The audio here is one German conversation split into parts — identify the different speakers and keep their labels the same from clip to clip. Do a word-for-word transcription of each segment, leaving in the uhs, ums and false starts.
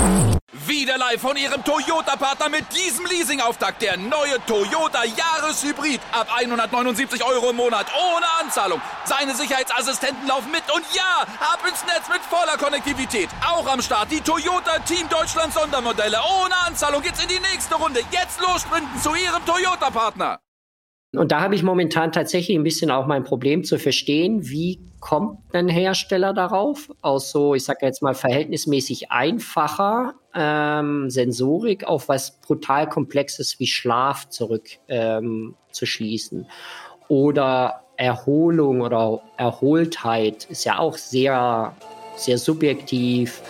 Speaker 1: Wieder live von Ihrem Toyota-Partner mit diesem Leasing-Auftakt. Der neue Toyota Jahreshybrid. Ab hundertneunundsiebzig Euro im Monat. Ohne Anzahlung. Seine Sicherheitsassistenten laufen mit. Und ja, ab ins Netz mit voller Konnektivität. Auch am Start die Toyota Team Deutschland Sondermodelle. Ohne Anzahlung geht's in die nächste Runde. Jetzt los sprinten zu Ihrem Toyota-Partner.
Speaker 2: Und da habe ich momentan tatsächlich ein bisschen auch mein Problem zu verstehen, wie kommt ein Hersteller darauf, aus so, ich sage jetzt mal, verhältnismäßig einfacher ähm, Sensorik auf was brutal Komplexes wie Schlaf zurück ähm, zu schließen. Oder Erholung oder Erholtheit ist ja auch sehr, sehr subjektiv.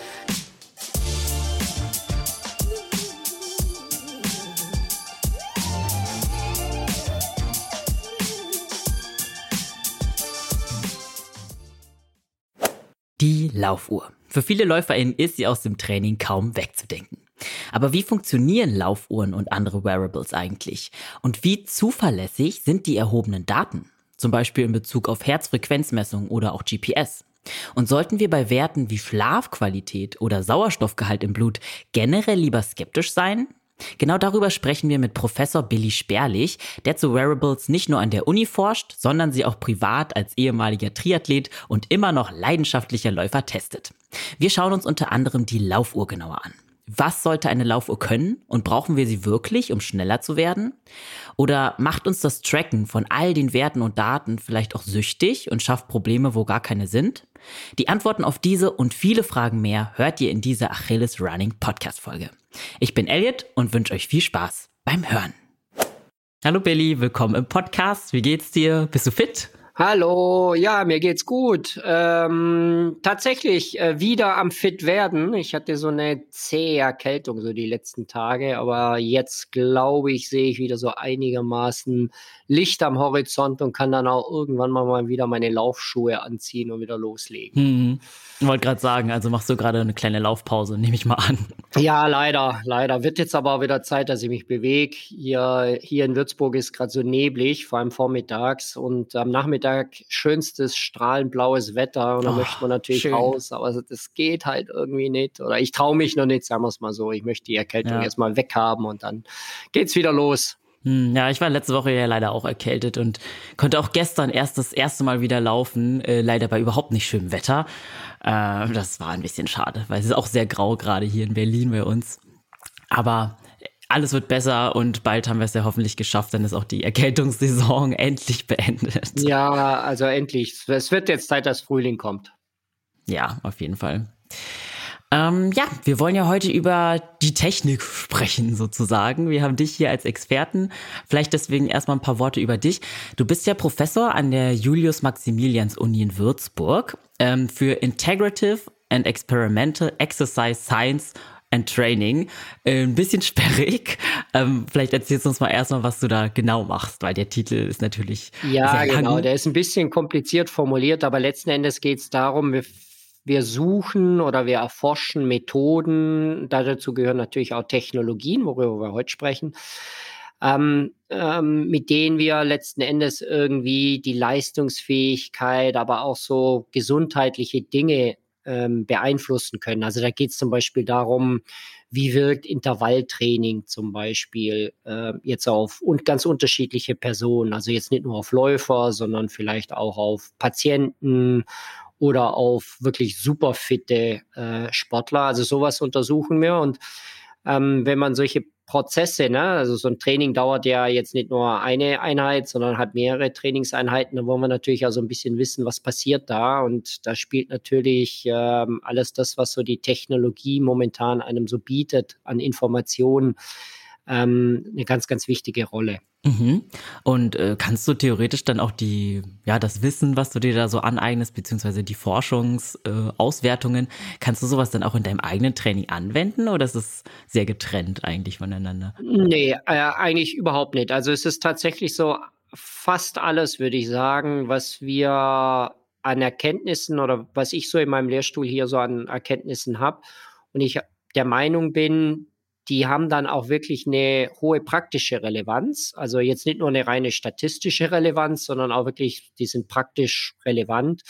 Speaker 3: Die Laufuhr. Für viele LäuferInnen ist sie aus dem Training kaum wegzudenken. Aber wie funktionieren Laufuhren und andere Wearables eigentlich? Und wie zuverlässig sind die erhobenen Daten? Zum Beispiel in Bezug auf Herzfrequenzmessung oder auch G P S. Und sollten wir bei Werten wie Schlafqualität oder Sauerstoffgehalt im Blut generell lieber skeptisch sein? Genau darüber sprechen wir mit Professor Billy Sperlich, der zu Wearables nicht nur an der Uni forscht, sondern sie auch privat als ehemaliger Triathlet und immer noch leidenschaftlicher Läufer testet. Wir schauen uns unter anderem die Laufuhr genauer an. Was sollte eine Laufuhr können und brauchen wir sie wirklich, um schneller zu werden? Oder macht uns das Tracken von all den Werten und Daten vielleicht auch süchtig und schafft Probleme, wo gar keine sind? Die Antworten auf diese und viele Fragen mehr hört ihr in dieser Achilles Running Podcast-Folge. Ich bin Elliot und wünsche euch viel Spaß beim Hören. Hallo Billy, willkommen im Podcast. Wie geht's dir? Bist du fit?
Speaker 2: Hallo, ja, mir geht's gut. Ähm, tatsächlich äh, wieder am fit werden. Ich hatte so eine zähe Erkältung so die letzten Tage, aber jetzt glaube ich, sehe ich wieder so einigermaßen Licht am Horizont und kann dann auch irgendwann mal, mal wieder meine Laufschuhe anziehen und wieder loslegen.
Speaker 3: Hm. Ich wollte gerade sagen, also machst du gerade eine kleine Laufpause, nehme ich mal an.
Speaker 2: Ja, leider, leider. Wird jetzt aber auch wieder Zeit, dass ich mich bewege. Hier, hier in Würzburg ist gerade so neblig, vor allem vormittags. Und am Nachmittag schönstes, strahlend blaues Wetter. Und da
Speaker 3: Oh,
Speaker 2: möchte man natürlich
Speaker 3: schön.
Speaker 2: raus, aber das geht halt irgendwie nicht. Oder ich traue mich noch nicht, sagen wir es mal so. Ich möchte die Erkältung
Speaker 3: Ja.
Speaker 2: erstmal weghaben und dann geht's wieder los.
Speaker 3: Hm, ja, ich war letzte Woche ja leider auch erkältet und konnte auch gestern erst das erste Mal wieder laufen, äh, leider bei überhaupt nicht schönem Wetter. Äh, das war ein bisschen schade, weil es ist auch sehr grau gerade hier in Berlin bei uns. Aber alles wird besser und bald haben wir es ja hoffentlich geschafft, dann ist auch die Erkältungssaison endlich beendet.
Speaker 2: Ja, also endlich. Es wird jetzt Zeit, dass Frühling kommt.
Speaker 3: Ja, auf jeden Fall. Ähm, ja, wir wollen ja heute über die Technik sprechen sozusagen. Wir haben dich hier als Experten. Vielleicht deswegen erstmal ein paar Worte über dich. Du bist ja Professor an der Julius-Maximilians-Uni in Würzburg ähm, für Integrative and Experimental Exercise Science and Training. Äh, ein bisschen sperrig. Ähm, vielleicht erzählst du uns mal erstmal, was du da genau machst, weil der Titel ist natürlich
Speaker 2: Ja,
Speaker 3: sehr lang.
Speaker 2: genau. Der ist ein bisschen kompliziert formuliert, aber letzten Endes geht es darum, wir Wir suchen oder wir erforschen Methoden, dazu gehören natürlich auch Technologien, worüber wir heute sprechen, ähm, ähm, mit denen wir letzten Endes irgendwie die Leistungsfähigkeit, aber auch so gesundheitliche Dinge ähm, beeinflussen können. Also da geht es zum Beispiel darum, wie wirkt Intervalltraining zum Beispiel äh, jetzt auf und ganz unterschiedliche Personen, also jetzt nicht nur auf Läufer, sondern vielleicht auch auf Patienten oder auf wirklich super fitte äh, Sportler. Also sowas untersuchen wir. Und ähm, wenn man solche Prozesse, ne, also so ein Training dauert ja jetzt nicht nur eine Einheit, sondern hat mehrere Trainingseinheiten, dann wollen wir natürlich auch so ein bisschen wissen, was passiert da. Und da spielt natürlich ähm, alles das, was so die Technologie momentan einem so bietet an Informationen, ähm, eine ganz, ganz wichtige Rolle.
Speaker 3: Mhm. Und äh, kannst du theoretisch dann auch die, ja, das Wissen, was du dir da so aneignest, beziehungsweise die Forschungsauswertungen, äh, Auswertungen, kannst du sowas dann auch in deinem eigenen Training anwenden oder ist es sehr getrennt eigentlich voneinander?
Speaker 2: Nee, äh, eigentlich überhaupt nicht. Also es ist tatsächlich so, fast alles, würde ich sagen, was wir an Erkenntnissen oder was ich so in meinem Lehrstuhl hier so an Erkenntnissen habe und ich der Meinung bin, die haben dann auch wirklich eine hohe praktische Relevanz. Also jetzt nicht nur eine reine statistische Relevanz, sondern auch wirklich, die sind praktisch relevant.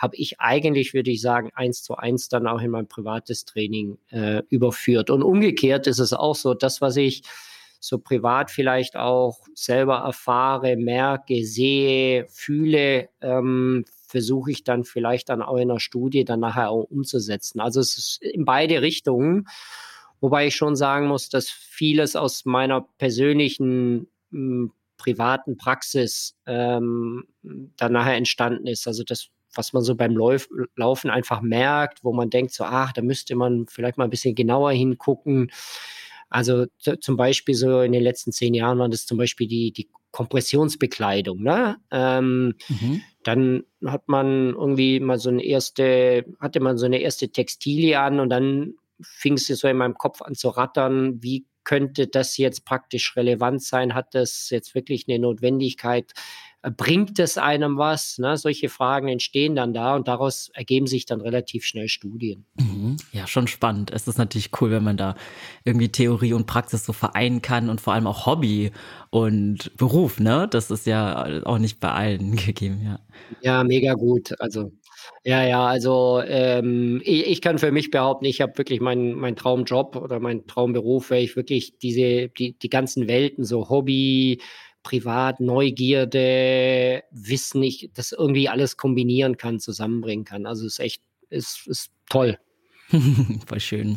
Speaker 2: habe ich eigentlich, würde ich sagen, eins zu eins dann auch in mein privates Training äh, überführt. Und umgekehrt ist es auch so, das, was ich so privat vielleicht auch selber erfahre, merke, sehe, fühle, ähm, versuche ich dann vielleicht dann auch in einer Studie dann nachher auch umzusetzen. Also es ist in beide Richtungen, wobei ich schon sagen muss, dass vieles aus meiner persönlichen m, privaten Praxis ähm, dann nachher entstanden ist. Also das, was man so beim Lauf, Laufen einfach merkt, wo man denkt so, ach, da müsste man vielleicht mal ein bisschen genauer hingucken. Also z- zum Beispiel so in den letzten zehn Jahren waren das zum Beispiel die, die Kompressionsbekleidung, ne? Ähm,
Speaker 3: Mhm.
Speaker 2: dann hat man irgendwie mal so eine erste, hatte man so eine erste Textilie an und dann fing es so in meinem Kopf an zu rattern, wie könnte das jetzt praktisch relevant sein? Hat das jetzt wirklich eine Notwendigkeit? Äh, Bringt es einem was? Ne? Solche Fragen entstehen dann da und daraus ergeben sich dann relativ schnell Studien.
Speaker 3: Mhm. Ja, schon spannend. Es ist natürlich cool, wenn man da irgendwie Theorie und Praxis so vereinen kann und vor allem auch Hobby und Beruf, ne? Das ist ja auch nicht bei allen gegeben, ja.
Speaker 2: Ja, mega gut. Also, ja, ja, also ähm, ich, ich kann für mich behaupten, ich habe wirklich meinen mein Traumjob oder meinen Traumberuf, weil ich wirklich diese, die, die ganzen Welten, so Hobby, Privat, Neugierde, Wissen, ich das irgendwie alles kombinieren kann, zusammenbringen kann. Also es ist echt, ist, ist toll.
Speaker 3: Voll schön.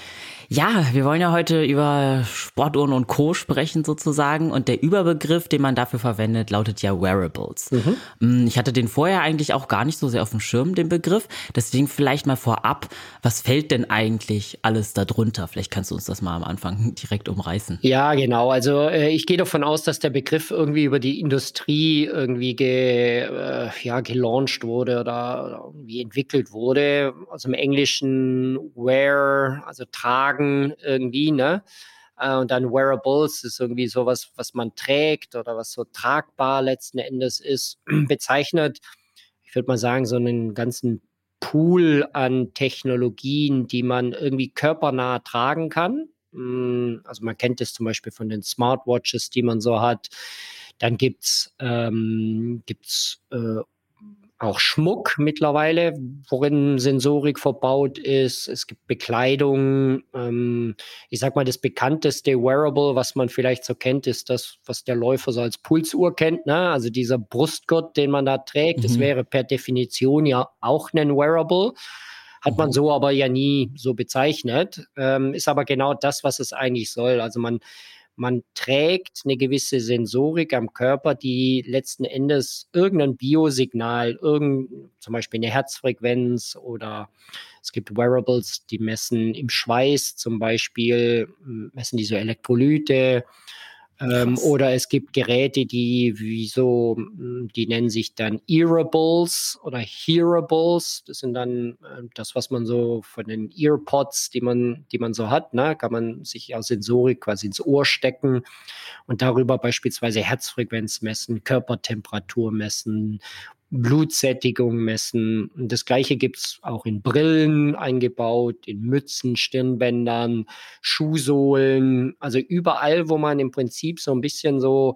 Speaker 3: Ja, wir wollen ja heute über Sportuhren und Co. sprechen sozusagen und der Überbegriff, den man dafür verwendet, lautet ja Wearables.
Speaker 2: Mhm.
Speaker 3: Mm, Ich hatte den vorher eigentlich auch gar nicht so sehr auf dem Schirm, den Begriff. Deswegen vielleicht mal vorab, was fällt denn eigentlich alles darunter? Vielleicht kannst du uns das mal am Anfang direkt umreißen.
Speaker 2: Ja, genau. Also äh, ich gehe davon aus, dass der Begriff irgendwie über die Industrie irgendwie ge, äh, ja, gelauncht wurde oder, oder irgendwie entwickelt wurde. Also im Englischen wear, also tragen irgendwie, ne? Äh, und dann Wearables ist irgendwie sowas, was man trägt oder was so tragbar letzten Endes ist, bezeichnet. Ich würde mal sagen, so einen ganzen Pool an Technologien, die man irgendwie körpernah tragen kann. Mm, Also man kennt es zum Beispiel von den Smartwatches, die man so hat. Dann gibt's ähm, gibt's äh, auch Schmuck mittlerweile, worin Sensorik verbaut ist. Es gibt Bekleidung. Ähm, ich sag mal, das bekannteste Wearable, was man vielleicht so kennt, ist das, was der Läufer so als Pulsuhr kennt, ne? Also dieser Brustgurt, den man da trägt, das
Speaker 3: Mhm.
Speaker 2: wäre per Definition ja auch ein Wearable. Hat man
Speaker 3: Mhm.
Speaker 2: so aber ja nie so bezeichnet. Ähm, ist aber genau das, was es eigentlich soll. Also man man trägt eine gewisse Sensorik am Körper, die letzten Endes irgendein Biosignal, irgend, zum Beispiel eine Herzfrequenz oder es gibt Wearables, die messen im Schweiß zum Beispiel, messen die so Elektrolyte. Ähm,
Speaker 3: Krass.
Speaker 2: oder es gibt Geräte, die wie so, mm, die nennen sich dann Earables oder Hearables. Das sind dann äh, das, was man so von den Earpods, die man, die man so hat, ne, kann man sich aus Sensorik quasi ins Ohr stecken und darüber beispielsweise Herzfrequenz messen, Körpertemperatur messen, Blutsättigung messen. Und das Gleiche gibt's auch in Brillen eingebaut, in Mützen, Stirnbändern, Schuhsohlen, also überall, wo man im Prinzip so ein bisschen so,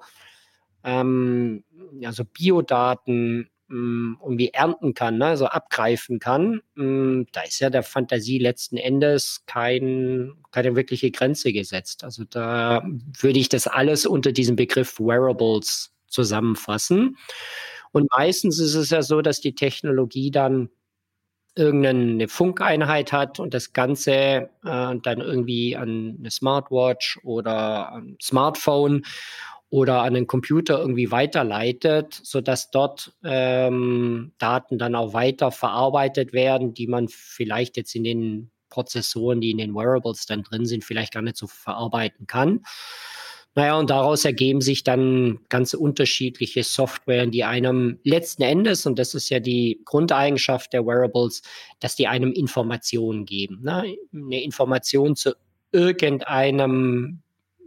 Speaker 2: ähm, ja, so Biodaten mh, irgendwie ernten kann, ne, so abgreifen kann. Mh, da ist ja der Fantasie letzten Endes kein, keine wirkliche Grenze gesetzt. Also da würde ich das alles unter diesem Begriff Wearables zusammenfassen. Und meistens ist es ja so, dass die Technologie dann irgendeine Funkeinheit hat und das Ganze äh, dann irgendwie an eine Smartwatch oder an Smartphone oder an den Computer irgendwie weiterleitet, sodass dort ähm, Daten dann auch weiter verarbeitet werden, die man vielleicht jetzt in den Prozessoren, die in den Wearables dann drin sind, vielleicht gar nicht so verarbeiten kann. Naja, und daraus ergeben sich dann ganz unterschiedliche Software, die einem letzten Endes, und das ist ja die Grundeigenschaft der Wearables, dass die einem Informationen geben. Ne? Eine Information zu irgendeinem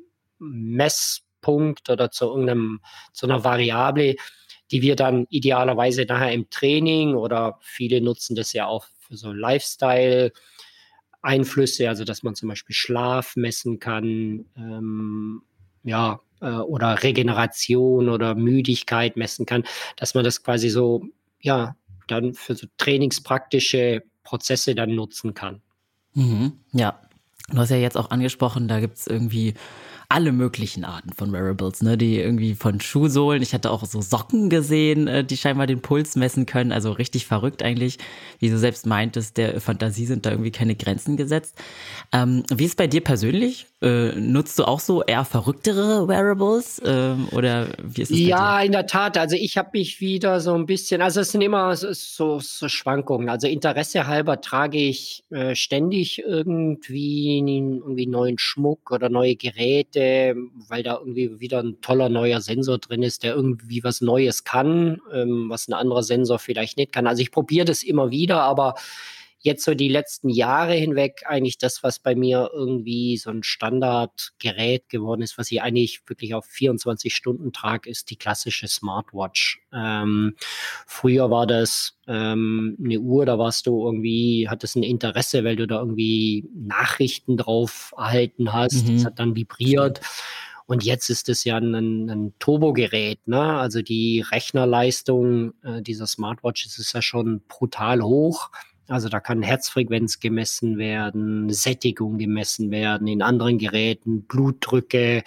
Speaker 2: Messpunkt oder zu irgendeinem, zu einer Variable, die wir dann idealerweise nachher im Training oder viele nutzen das ja auch für so Lifestyle Einflüsse, also dass man zum Beispiel Schlaf messen kann, ähm, ja, äh, oder Regeneration oder Müdigkeit messen kann, dass man das quasi so, ja, dann für so trainingspraktische Prozesse dann nutzen kann.
Speaker 3: Mhm, ja. Du hast ja jetzt auch angesprochen, da gibt's irgendwie alle möglichen Arten von Wearables, ne, die irgendwie von Schuhsohlen, ich hatte auch so Socken gesehen, äh, die scheinbar den Puls messen können, also richtig verrückt eigentlich, wie du selbst meintest, der Fantasie sind da irgendwie keine Grenzen gesetzt. Ähm, wie ist es bei dir persönlich? Äh, nutzt du auch so eher verrücktere Wearables ähm, oder wie ist es bei dir?
Speaker 2: Ja, in der Tat. Also ich habe mich wieder so ein bisschen, also es sind immer so, so, so Schwankungen. Also Interesse halber trage ich äh, ständig irgendwie, irgendwie neuen Schmuck oder neue Geräte, weil da irgendwie wieder ein toller neuer Sensor drin ist, der irgendwie was Neues kann, ähm, was ein anderer Sensor vielleicht nicht kann. Also ich probiere das immer wieder, aber jetzt so die letzten Jahre hinweg eigentlich das, was bei mir irgendwie so ein Standardgerät geworden ist, was ich eigentlich wirklich auf vierundzwanzig Stunden trage, ist die klassische Smartwatch. Ähm, früher war das ähm, eine Uhr, da warst du irgendwie, hattest ein Interesse, weil du da irgendwie Nachrichten drauf erhalten hast. Das
Speaker 3: Mhm,
Speaker 2: hat dann vibriert.
Speaker 3: stimmt.
Speaker 2: Und jetzt ist es ja ein, ein Turbogerät, ne? Also die Rechnerleistung äh, dieser Smartwatches ist ja schon brutal hoch. Also da kann Herzfrequenz gemessen werden, Sättigung gemessen werden, in anderen Geräten Blutdrücke,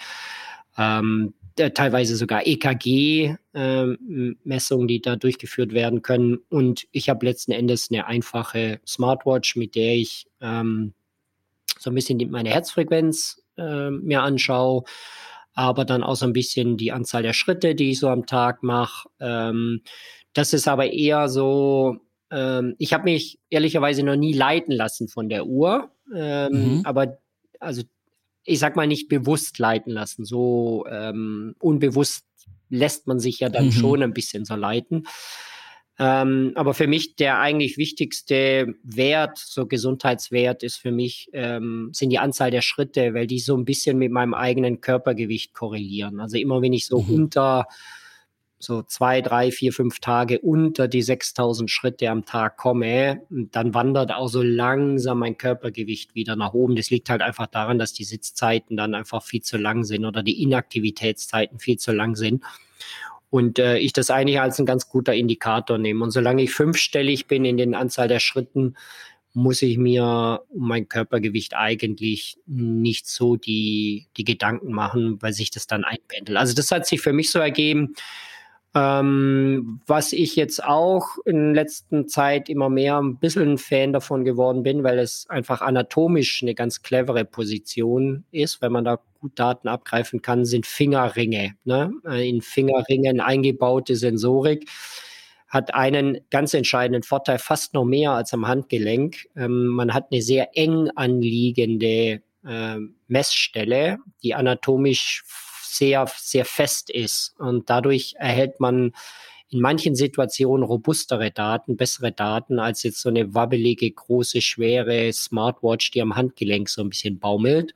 Speaker 2: ähm, teilweise sogar E K G-Messungen, ähm, die da durchgeführt werden können. Und ich habe letzten Endes eine einfache Smartwatch, mit der ich ähm, so ein bisschen die, meine Herzfrequenz äh, mir anschaue, aber dann auch so ein bisschen die Anzahl der Schritte, die ich so am Tag mache. Ähm, das ist aber eher so, ähm, ich habe mich ehrlicherweise noch nie leiten lassen von der Uhr, ähm,
Speaker 3: Mhm.
Speaker 2: aber also ich sag mal nicht bewusst leiten lassen. So ähm, unbewusst lässt man sich ja dann
Speaker 3: Mhm.
Speaker 2: schon ein bisschen so leiten. Ähm, aber für mich der eigentlich wichtigste Wert, so Gesundheitswert, ist für mich, ähm, sind die Anzahl der Schritte, weil die so ein bisschen mit meinem eigenen Körpergewicht korrelieren. Also immer wenn ich so
Speaker 3: Mhm.
Speaker 2: unter so zwei, drei, vier, fünf Tage unter die sechstausend Schritte am Tag komme, dann wandert auch so langsam mein Körpergewicht wieder nach oben. Das liegt halt einfach daran, dass die Sitzzeiten dann einfach viel zu lang sind oder die Inaktivitätszeiten viel zu lang sind. Und äh, ich das eigentlich als ein ganz guter Indikator nehme. Und solange ich fünfstellig bin in den Anzahl der Schritten, muss ich mir um mein Körpergewicht eigentlich nicht so die, die Gedanken machen, weil sich das dann einpendelt. Also das hat sich für mich so ergeben. Ähm, was ich jetzt auch in letzter Zeit immer mehr ein bisschen ein Fan davon geworden bin, weil es einfach anatomisch eine ganz clevere Position ist, wenn man da gut Daten abgreifen kann, sind Fingerringe, ne? Äh, In Fingerringen eingebaute Sensorik hat einen ganz entscheidenden Vorteil, fast noch mehr als am Handgelenk. Ähm, man hat eine sehr eng anliegende äh, Messstelle, die anatomisch sehr, sehr fest ist. Und dadurch erhält man in manchen Situationen robustere Daten, bessere Daten als jetzt so eine wabbelige, große, schwere Smartwatch, die am Handgelenk so ein bisschen baumelt.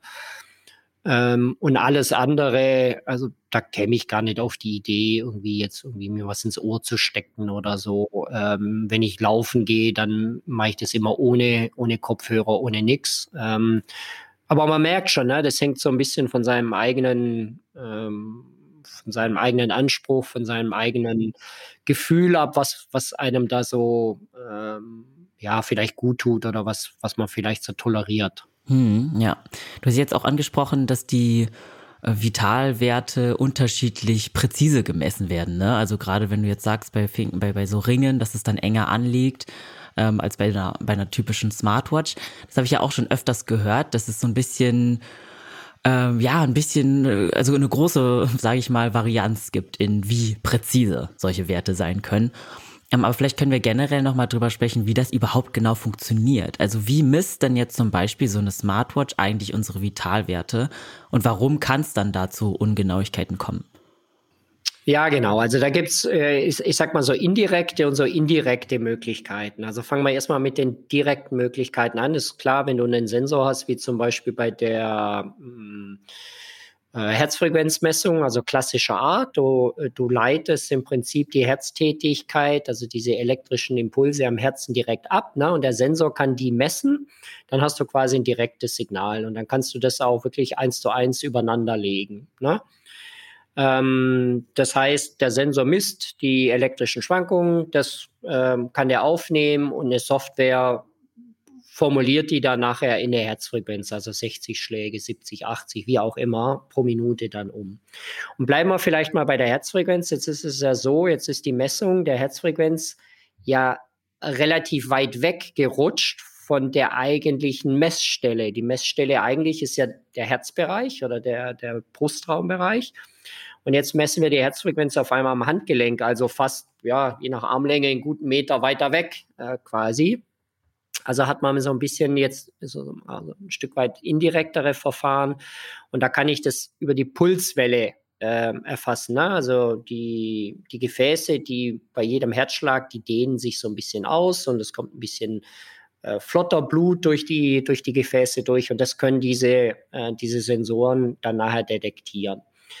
Speaker 2: Ähm, und alles andere, also da käme ich gar nicht auf die Idee, irgendwie jetzt irgendwie mir was ins Ohr zu stecken oder so. Ähm, wenn ich laufen gehe, dann mache ich das immer ohne, ohne Kopfhörer, ohne nix. Ähm, aber man merkt schon, ne, das hängt so ein bisschen von seinem eigenen, ähm, von seinem eigenen Anspruch, von seinem eigenen Gefühl ab, was, was einem da so, ähm, ja, vielleicht gut tut oder was, was man vielleicht so toleriert.
Speaker 3: Mhm, ja. Du hast jetzt auch angesprochen, dass die äh, Vitalwerte unterschiedlich präzise gemessen werden, ne? Also gerade wenn du jetzt sagst, bei, Fing- bei, bei so Ringen, dass es dann enger anliegt, ähm, als bei einer, bei einer typischen Smartwatch. Das habe ich ja auch schon öfters gehört, dass es so ein bisschen, ähm, ja, ein bisschen, äh, also eine große, sage ich mal, Varianz gibt, in wie präzise solche Werte sein können. Ähm, aber vielleicht können wir generell nochmal drüber sprechen, wie das überhaupt genau funktioniert. Also wie misst denn jetzt zum Beispiel so eine Smartwatch eigentlich unsere Vitalwerte und warum kann es dann da zu Ungenauigkeiten kommen?
Speaker 2: Ja, genau. Also da gibt's, äh, ich, ich sag mal so indirekte und so indirekte Möglichkeiten. Also fangen wir erstmal mit den direkten Möglichkeiten an. Ist klar, wenn du einen Sensor hast, wie zum Beispiel bei der mh, äh, Herzfrequenzmessung, also klassischer Art, du, äh, du leitest im Prinzip die Herztätigkeit, also diese elektrischen Impulse am Herzen direkt ab, ne? Und der Sensor kann die messen. Dann hast du quasi ein direktes Signal und dann kannst du das auch wirklich eins zu eins übereinander legen, ne? Ähm, das heißt, der Sensor misst die elektrischen Schwankungen, das ähm, kann der aufnehmen und eine Software formuliert die dann nachher in der Herzfrequenz, also sechzig Schläge, siebzig, achtzig, wie auch immer, pro Minute dann um. Und bleiben wir vielleicht mal bei der Herzfrequenz. Jetzt ist es ja so, jetzt ist die Messung der Herzfrequenz ja relativ weit weg gerutscht von der eigentlichen Messstelle. Die Messstelle eigentlich ist ja der Herzbereich oder der, der Brustraumbereich. Und jetzt messen wir die Herzfrequenz auf einmal am Handgelenk, also fast, ja, je nach Armlänge einen guten Meter weiter weg äh, quasi. Also hat man so ein bisschen jetzt so, also ein Stück weit indirektere Verfahren. Und da kann ich das über die Pulswelle äh, erfassen. Ne? Also die, die Gefäße, die bei jedem Herzschlag, die dehnen sich so ein bisschen aus und es kommt ein bisschen äh, flotter Blut durch die, durch die Gefäße durch. Und das können diese, äh, diese Sensoren dann nachher detektieren.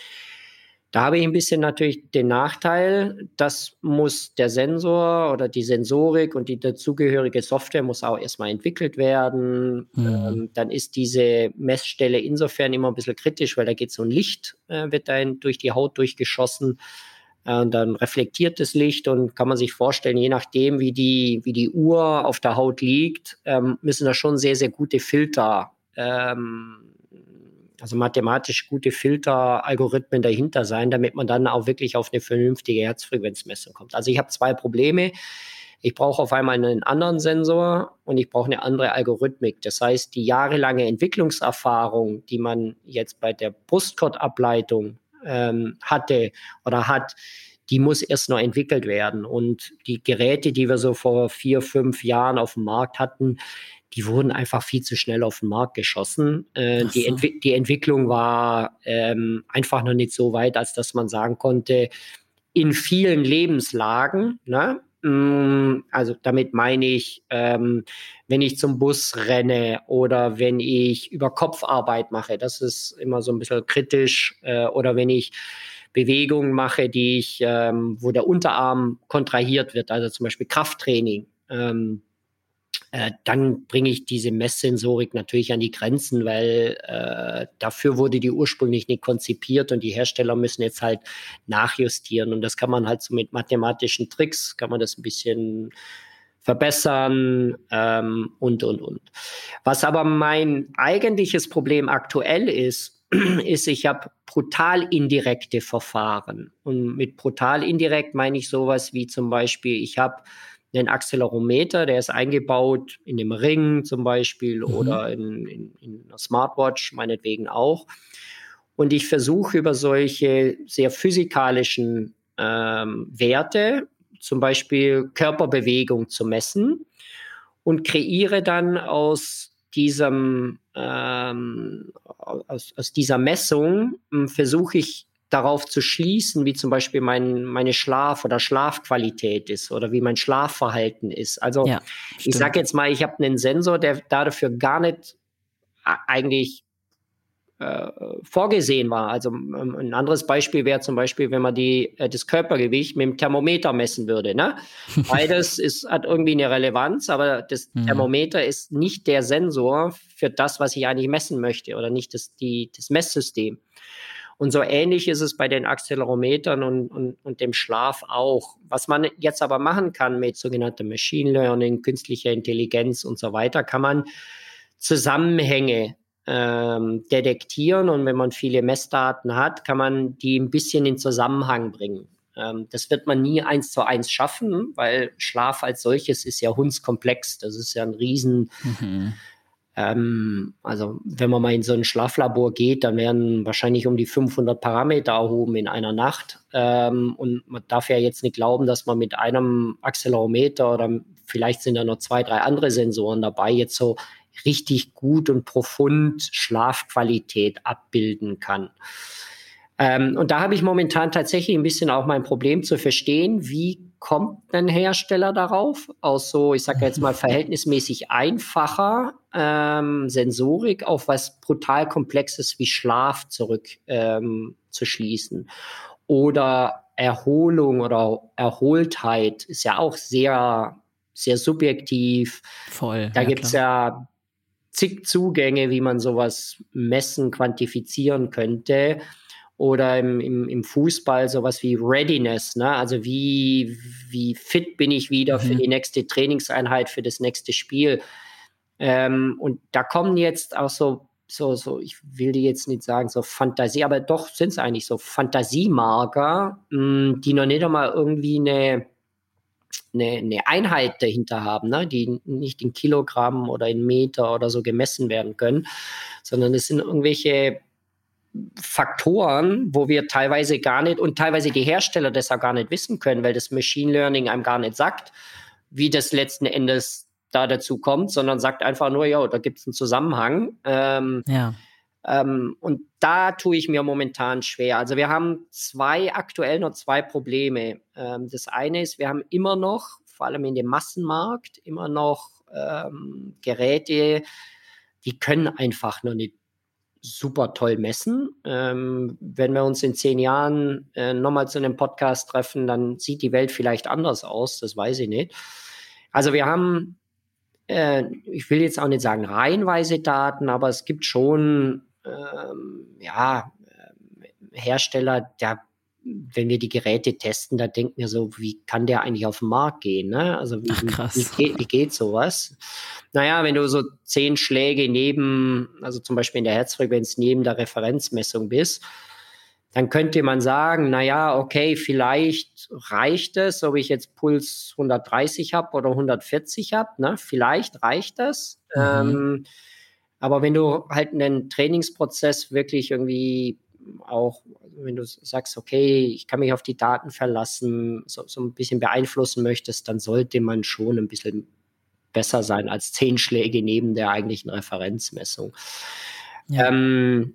Speaker 2: Da habe ich ein bisschen natürlich den Nachteil, das muss der Sensor oder die Sensorik und die dazugehörige Software muss auch erstmal entwickelt werden. Mhm. Ähm, dann ist diese Messstelle insofern immer ein bisschen kritisch, weil da geht so ein Licht, äh, wird dann durch die Haut durchgeschossen. Äh, und dann reflektiert das Licht und kann man sich vorstellen, je nachdem, wie die, wie die Uhr auf der Haut liegt, ähm, müssen da schon sehr, sehr gute Filter ähm, also mathematisch gute Filteralgorithmen dahinter sein, damit man dann auch wirklich auf eine vernünftige Herzfrequenzmessung kommt. Also ich habe zwei Probleme. Ich brauche auf einmal einen anderen Sensor und ich brauche eine andere Algorithmik. Das heißt, die jahrelange Entwicklungserfahrung, die man jetzt bei der Brustkortableitung ähm, hatte oder hat, die muss erst noch entwickelt werden. Und die Geräte, die wir so vor vier, fünf Jahren auf dem Markt hatten, die wurden einfach viel zu schnell auf den Markt geschossen. Äh, so. die, Entwi- die Entwicklung war ähm, einfach noch nicht so weit, als dass man sagen konnte, in vielen Lebenslagen, ne? Also damit meine ich, ähm, wenn ich zum Bus renne oder wenn ich über Kopfarbeit mache, das ist immer so ein bisschen kritisch, äh, oder wenn ich Bewegungen mache, die ich, ähm, wo der Unterarm kontrahiert wird, also zum Beispiel Krafttraining, ähm, Äh, dann bringe ich diese Messsensorik natürlich an die Grenzen, weil äh, dafür wurde die ursprünglich nicht konzipiert und die Hersteller müssen jetzt halt nachjustieren und das kann man halt so mit mathematischen Tricks, kann man das ein bisschen verbessern ähm, und, und, und. Was aber mein eigentliches Problem aktuell ist, ist, ich habe brutal indirekte Verfahren und mit brutal indirekt meine ich sowas wie zum Beispiel, ich habe einen Accelerometer, der ist eingebaut in dem Ring zum Beispiel mhm. oder in, in, in einer Smartwatch, meinetwegen auch. Und ich versuche über solche sehr physikalischen ähm, Werte, zum Beispiel Körperbewegung zu messen und kreiere dann aus diesem ähm, aus, aus dieser Messung äh, versuche ich darauf zu schließen, wie zum Beispiel mein, meine Schlaf- oder Schlafqualität ist oder wie mein Schlafverhalten ist. Also ja, ich sage jetzt mal, ich habe einen Sensor, der dafür gar nicht eigentlich äh, vorgesehen war. Also ähm, ein anderes Beispiel wäre zum Beispiel, wenn man die, äh, das Körpergewicht mit dem Thermometer messen würde. Ne? Beides ist, hat irgendwie eine Relevanz, aber das mhm. Thermometer ist nicht der Sensor für das, was ich eigentlich messen möchte oder nicht das, die, das Messsystem. Und so ähnlich ist es bei den Accelerometern und, und, und dem Schlaf auch. Was man jetzt aber machen kann mit sogenanntem Machine Learning, künstlicher Intelligenz und so weiter, kann man Zusammenhänge ähm, detektieren. Und wenn man viele Messdaten hat, kann man die ein bisschen in Zusammenhang bringen. Ähm, das wird man nie eins zu eins schaffen, weil Schlaf als solches ist ja hundskomplex. Das ist ja ein riesen... Mhm. Ähm, also wenn man mal in so ein Schlaflabor geht, dann werden wahrscheinlich um die fünfhundert Parameter erhoben in einer Nacht. Ähm, und man darf ja jetzt nicht glauben, dass man mit einem Accelerometer oder vielleicht sind da noch zwei, drei andere Sensoren dabei, jetzt so richtig gut und profund Schlafqualität abbilden kann. Ähm, und da habe ich momentan tatsächlich ein bisschen auch mein Problem zu verstehen, wie kommt ein Hersteller darauf, aus so, ich sage jetzt mal, verhältnismäßig einfacher ähm, Sensorik auf was brutal Komplexes wie Schlaf zurück ähm, zu schließen. Oder Erholung oder Erholtheit ist ja auch sehr, sehr subjektiv.
Speaker 3: Voll.
Speaker 2: Da
Speaker 3: ja,
Speaker 2: gibt's klar. ja zig Zugänge, wie man sowas messen, quantifizieren könnte. oder im, im, im Fußball sowas wie Readiness, ne? Also wie, wie fit bin ich wieder mhm. für die nächste Trainingseinheit, für das nächste Spiel. Ähm, und da kommen jetzt auch so, so, so, ich will die jetzt nicht sagen, so Fantasie, aber doch sind es eigentlich so Fantasiemarker, mh, die noch nicht einmal irgendwie eine, eine, eine Einheit dahinter haben, ne? Die nicht in Kilogramm oder in Meter oder so gemessen werden können, sondern es sind irgendwelche Faktoren, wo wir teilweise gar nicht und teilweise die Hersteller das auch gar nicht wissen können, weil das Machine Learning einem gar nicht sagt, wie das letzten Endes da dazu kommt, sondern sagt einfach nur, ja, da gibt es einen Zusammenhang. Ähm,
Speaker 3: ja.
Speaker 2: ähm, und da tue ich mir momentan schwer. Also wir haben zwei, aktuell noch zwei Probleme. Ähm, das eine ist, wir haben immer noch, vor allem in dem Massenmarkt, immer noch ähm, Geräte, die können einfach noch nicht super toll messen. Ähm, wenn wir uns in zehn Jahren äh, nochmal zu einem Podcast treffen, dann sieht die Welt vielleicht anders aus, das weiß ich nicht. Also wir haben, äh, ich will jetzt auch nicht sagen reihenweise Daten, aber es gibt schon ähm, ja, Hersteller, der, wenn wir die Geräte testen, da denken wir so, wie kann der eigentlich auf den Markt gehen? Ne? Also wie,
Speaker 3: Ach, krass.
Speaker 2: wie, wie, wie geht sowas? Naja, wenn du so zehn Schläge neben, also zum Beispiel in der Herzfrequenz neben der Referenzmessung bist, dann könnte man sagen, naja, okay, vielleicht reicht es, ob ich jetzt Puls hundertdreißig habe oder hundertvierzig habe, ne? Vielleicht reicht das. Mhm. Ähm, aber wenn du halt einen Trainingsprozess wirklich irgendwie auch, wenn du sagst, okay, ich kann mich auf die Daten verlassen, so, so ein bisschen beeinflussen möchtest, dann sollte man schon ein bisschen besser sein als zehn Schläge neben der eigentlichen Referenzmessung. Ja. Ähm,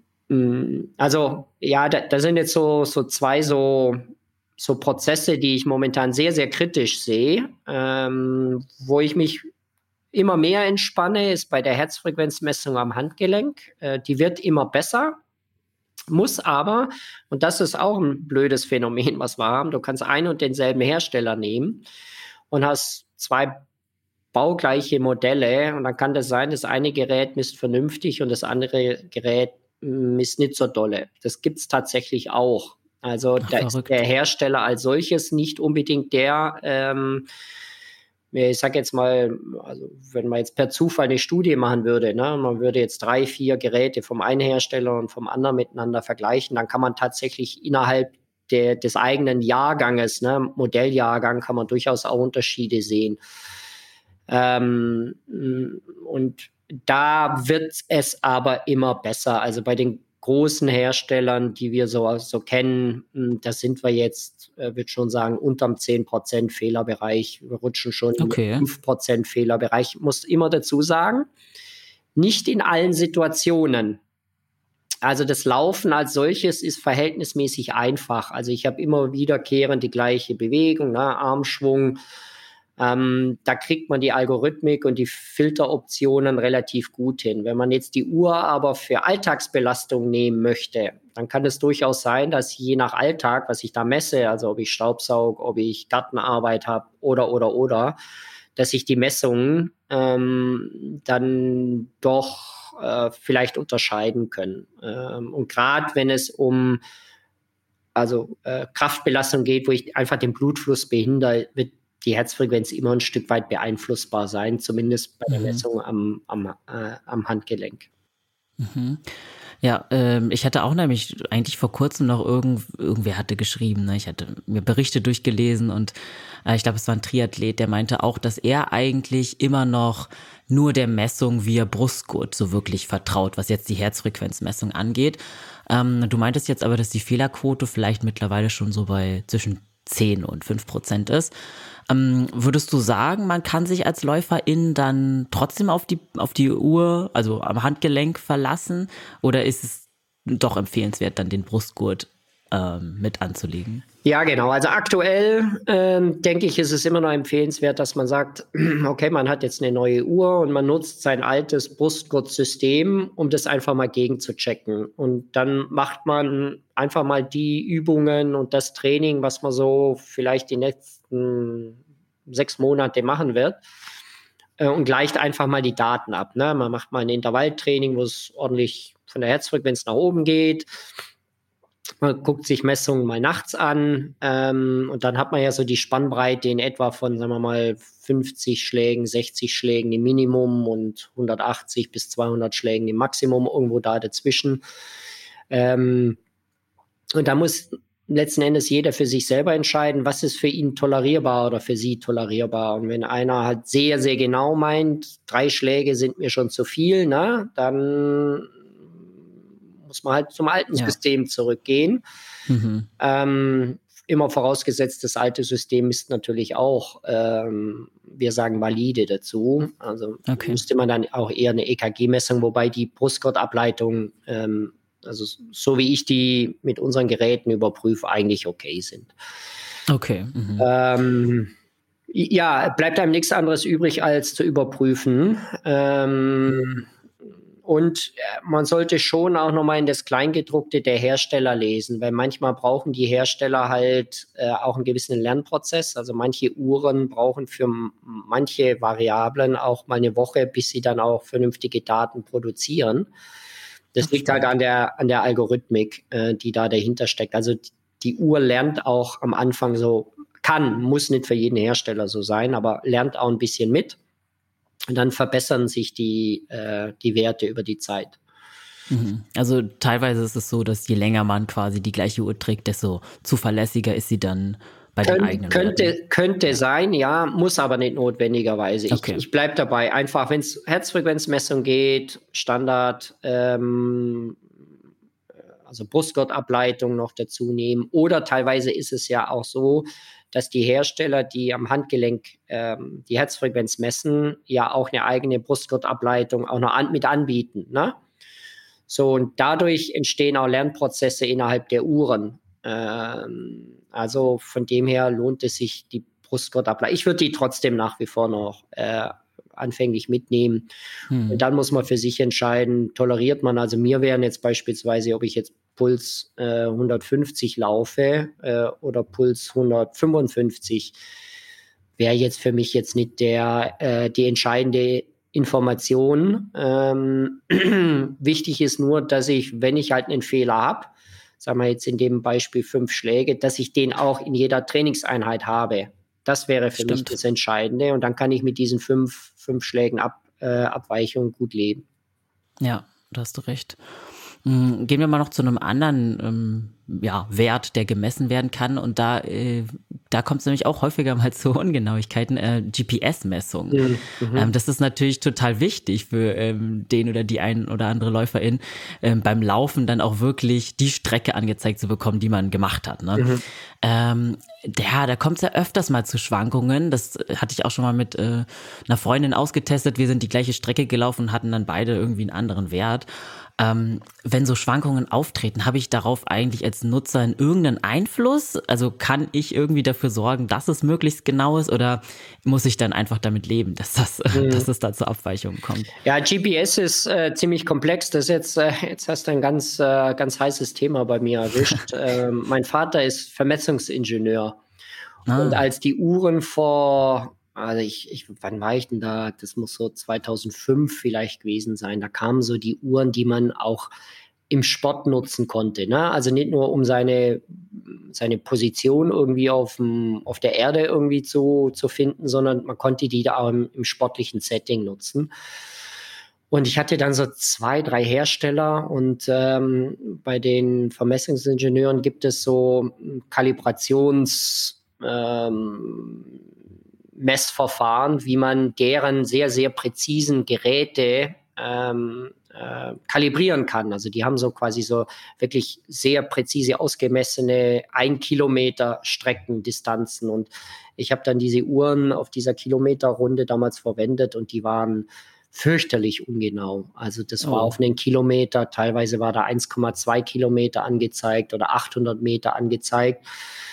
Speaker 2: also ja, da, da sind jetzt so, so zwei so, so Prozesse, die ich momentan sehr, sehr kritisch sehe, ähm, wo ich mich immer mehr entspanne, ist bei der Herzfrequenzmessung am Handgelenk. Äh, die wird immer besser, muss aber, und das ist auch ein blödes Phänomen, was wir haben, du kannst einen und denselben Hersteller nehmen und hast zwei baugleiche Modelle und dann kann das sein, das eine Gerät misst vernünftig und das andere Gerät misst nicht so dolle. Das gibt es tatsächlich auch. Also Ach, da verrückt. Ist der Hersteller als solches nicht unbedingt der, ähm, ich sage jetzt mal, also wenn man jetzt per Zufall eine Studie machen würde, ne, man würde jetzt drei, vier Geräte vom einen Hersteller und vom anderen miteinander vergleichen, dann kann man tatsächlich innerhalb der, des eigenen Jahrganges, ne, Modelljahrgang, kann man durchaus auch Unterschiede sehen. Ähm, und da wird es aber immer besser. Also bei den großen Herstellern, die wir so, so kennen, da sind wir jetzt, äh, würde schon sagen, unterm zehn Prozent Fehlerbereich. Wir rutschen schon
Speaker 3: okay.
Speaker 2: im fünf Prozent Fehlerbereich. Ich muss immer dazu sagen, nicht in allen Situationen. Also das Laufen als solches ist verhältnismäßig einfach. Also ich habe immer wiederkehrend die gleiche Bewegung, ne? Armschwung. Ähm, da kriegt man die Algorithmik und die Filteroptionen relativ gut hin. Wenn man jetzt die Uhr aber für Alltagsbelastung nehmen möchte, dann kann es durchaus sein, dass je nach Alltag, was ich da messe, also ob ich Staubsaug, ob ich Gartenarbeit habe oder, oder, oder, dass sich die Messungen ähm, dann doch äh, vielleicht unterscheiden können. Ähm, und gerade wenn es um also äh, Kraftbelastung geht, wo ich einfach den Blutfluss behindere, wird die Herzfrequenz immer ein Stück weit beeinflussbar sein, zumindest bei der mhm. Messung am, am, äh, am Handgelenk.
Speaker 3: Mhm. Ja, ähm, ich hatte auch nämlich eigentlich vor kurzem noch irgend, irgendwer hatte geschrieben, ne? Ich hatte mir Berichte durchgelesen und äh, ich glaube, es war ein Triathlet, der meinte auch, dass er eigentlich immer noch nur der Messung via Brustgurt so wirklich vertraut, was jetzt die Herzfrequenzmessung angeht. Ähm, du meintest jetzt aber, dass die Fehlerquote vielleicht mittlerweile schon so bei zwischen zehn und fünf Prozent ist. Ähm, würdest du sagen, man kann sich als Läuferin dann trotzdem auf die, auf die Uhr, also am Handgelenk verlassen? Oder ist es doch empfehlenswert, dann den Brustgurt ähm, mit anzulegen?
Speaker 2: Ja, genau. Also aktuell ähm, denke ich, ist es immer noch empfehlenswert, dass man sagt, okay, man hat jetzt eine neue Uhr und man nutzt sein altes Brustgurtsystem, um das einfach mal gegenzuchecken. Und dann macht man einfach mal die Übungen und das Training, was man so vielleicht die nächsten sechs Monate machen wird, äh, und gleicht einfach mal die Daten ab. Ne? Man macht mal ein Intervalltraining, wo es ordentlich von der Herzfrequenz nach oben geht. Man guckt sich Messungen mal nachts an ähm, und dann hat man ja so die Spannbreite in etwa von, sagen wir mal, fünfzig Schlägen, sechzig Schlägen im Minimum und hundertachtzig bis zweihundert Schlägen im Maximum, irgendwo da dazwischen. Ähm, und da muss letzten Endes jeder für sich selber entscheiden, was ist für ihn tolerierbar oder für sie tolerierbar. Und wenn einer halt sehr, sehr genau meint, drei Schläge sind mir schon zu viel, ne, dann muss man halt zum alten
Speaker 3: Ja.
Speaker 2: System zurückgehen.
Speaker 3: Mhm.
Speaker 2: Ähm, immer vorausgesetzt, das alte System ist natürlich auch, ähm, wir sagen valide dazu. Also
Speaker 3: Okay.
Speaker 2: müsste man dann auch eher eine E K G-Messung, wobei die Brustgurtableitung, ähm, also so wie ich die mit unseren Geräten überprüfe, eigentlich okay sind.
Speaker 3: Okay. Mhm.
Speaker 2: Ähm, ja, bleibt einem nichts anderes übrig, als zu überprüfen. Ähm, Und man sollte schon auch nochmal in das Kleingedruckte der Hersteller lesen, weil manchmal brauchen die Hersteller halt äh, auch einen gewissen Lernprozess. Also manche Uhren brauchen für m- manche Variablen auch mal eine Woche, bis sie dann auch vernünftige Daten produzieren. Das
Speaker 3: Ach,
Speaker 2: liegt halt
Speaker 3: spannend.
Speaker 2: an der, an der Algorithmik, äh, die da dahinter steckt. Also die Uhr lernt auch am Anfang so, kann, muss nicht für jeden Hersteller so sein, aber lernt auch ein bisschen mit. Und dann verbessern sich die, äh, die Werte über die Zeit.
Speaker 3: Mhm. Also teilweise ist es so, dass je länger man quasi die gleiche Uhr trägt, desto zuverlässiger ist sie dann bei den
Speaker 2: Könnt,
Speaker 3: eigenen
Speaker 2: könnte
Speaker 3: Werten.
Speaker 2: könnte
Speaker 3: Ja.
Speaker 2: sein, ja, muss aber nicht notwendigerweise. Ich,
Speaker 3: Okay.
Speaker 2: ich bleibe dabei. Einfach, wenn es Herzfrequenzmessung geht, Standard, ähm, also Brustgurtableitung noch dazu nehmen. Oder teilweise ist es ja auch so, dass die Hersteller, die am Handgelenk ähm, die Herzfrequenz messen, ja auch eine eigene Brustgurtableitung auch noch an, mit anbieten. Ne? So, und dadurch entstehen auch Lernprozesse innerhalb der Uhren. Ähm, also von dem her lohnt es sich, die Brustgurtableitung. Ich würde die trotzdem nach wie vor noch äh, anfänglich mitnehmen. Und
Speaker 3: Hm.
Speaker 2: dann muss man für sich entscheiden, toleriert man, also mir wären jetzt beispielsweise, ob ich jetzt Puls äh, hundertfünfzig laufe äh, oder Puls hundertfünfundfünfzig, wäre jetzt für mich jetzt nicht der, äh, die entscheidende Information. Ähm, wichtig ist nur, dass ich, wenn ich halt einen Fehler habe, sagen wir jetzt in dem Beispiel fünf Schläge, dass ich den auch in jeder Trainingseinheit habe. Das wäre für mich
Speaker 3: Stimmt.
Speaker 2: das Entscheidende. Und dann kann ich mit diesen fünf, fünf Schlägen ab, äh, Abweichung gut leben.
Speaker 3: Ja, da hast du recht. Mm, Gehen wir mal noch zu einem anderen ähm, ja, Wert, der gemessen werden kann. Und da, äh, da kommt es nämlich auch häufiger mal zu Ungenauigkeiten, äh, G P S-Messung.
Speaker 2: Mhm. Mhm.
Speaker 3: Ähm, das ist natürlich total wichtig für ähm, den oder die ein oder andere Läuferin, ähm, beim Laufen dann auch wirklich die Strecke angezeigt zu bekommen, die man gemacht hat. Ne?
Speaker 2: Mhm.
Speaker 3: Ähm, ja, da kommt es ja öfters mal zu Schwankungen. Das hatte ich auch schon mal mit äh, einer Freundin ausgetestet. Wir sind die gleiche Strecke gelaufen und hatten dann beide irgendwie einen anderen Wert. Ähm, wenn so Schwankungen auftreten, habe ich darauf eigentlich als Nutzer irgendeinen Einfluss? Also kann ich irgendwie dafür sorgen, dass es möglichst genau ist, oder muss ich dann einfach damit leben, dass das,
Speaker 2: Mhm.
Speaker 3: dass es da zu Abweichungen kommt?
Speaker 2: Ja, G P S ist äh, ziemlich komplex. Das ist jetzt, äh, jetzt hast du ein ganz, äh, ganz heißes Thema bei mir erwischt. ähm, mein Vater ist Vermessungsingenieur. Und
Speaker 3: Ah,
Speaker 2: als die Uhren vor, also ich, ich, wann war ich denn da? Das muss so zweitausendfünf vielleicht gewesen sein. Da kamen so die Uhren, die man auch im Sport nutzen konnte. Ne? Also nicht nur um seine, seine Position irgendwie auf, dem, auf der Erde irgendwie zu, zu finden, sondern man konnte die da auch im, im sportlichen Setting nutzen. Und ich hatte dann so zwei, drei Hersteller und ähm, bei den Vermessungsingenieuren gibt es so Kalibrations- ähm, Messverfahren, wie man deren sehr, sehr präzisen Geräte ähm, äh, kalibrieren kann. Also die haben so quasi so wirklich sehr präzise ausgemessene ein Kilometer Streckendistanzen. Und ich habe dann diese Uhren auf dieser Kilometerrunde damals verwendet und die waren fürchterlich ungenau. Also das war
Speaker 3: oh.
Speaker 2: auf einen Kilometer, teilweise war da eins Komma zwei Kilometer angezeigt oder achthundert Meter angezeigt.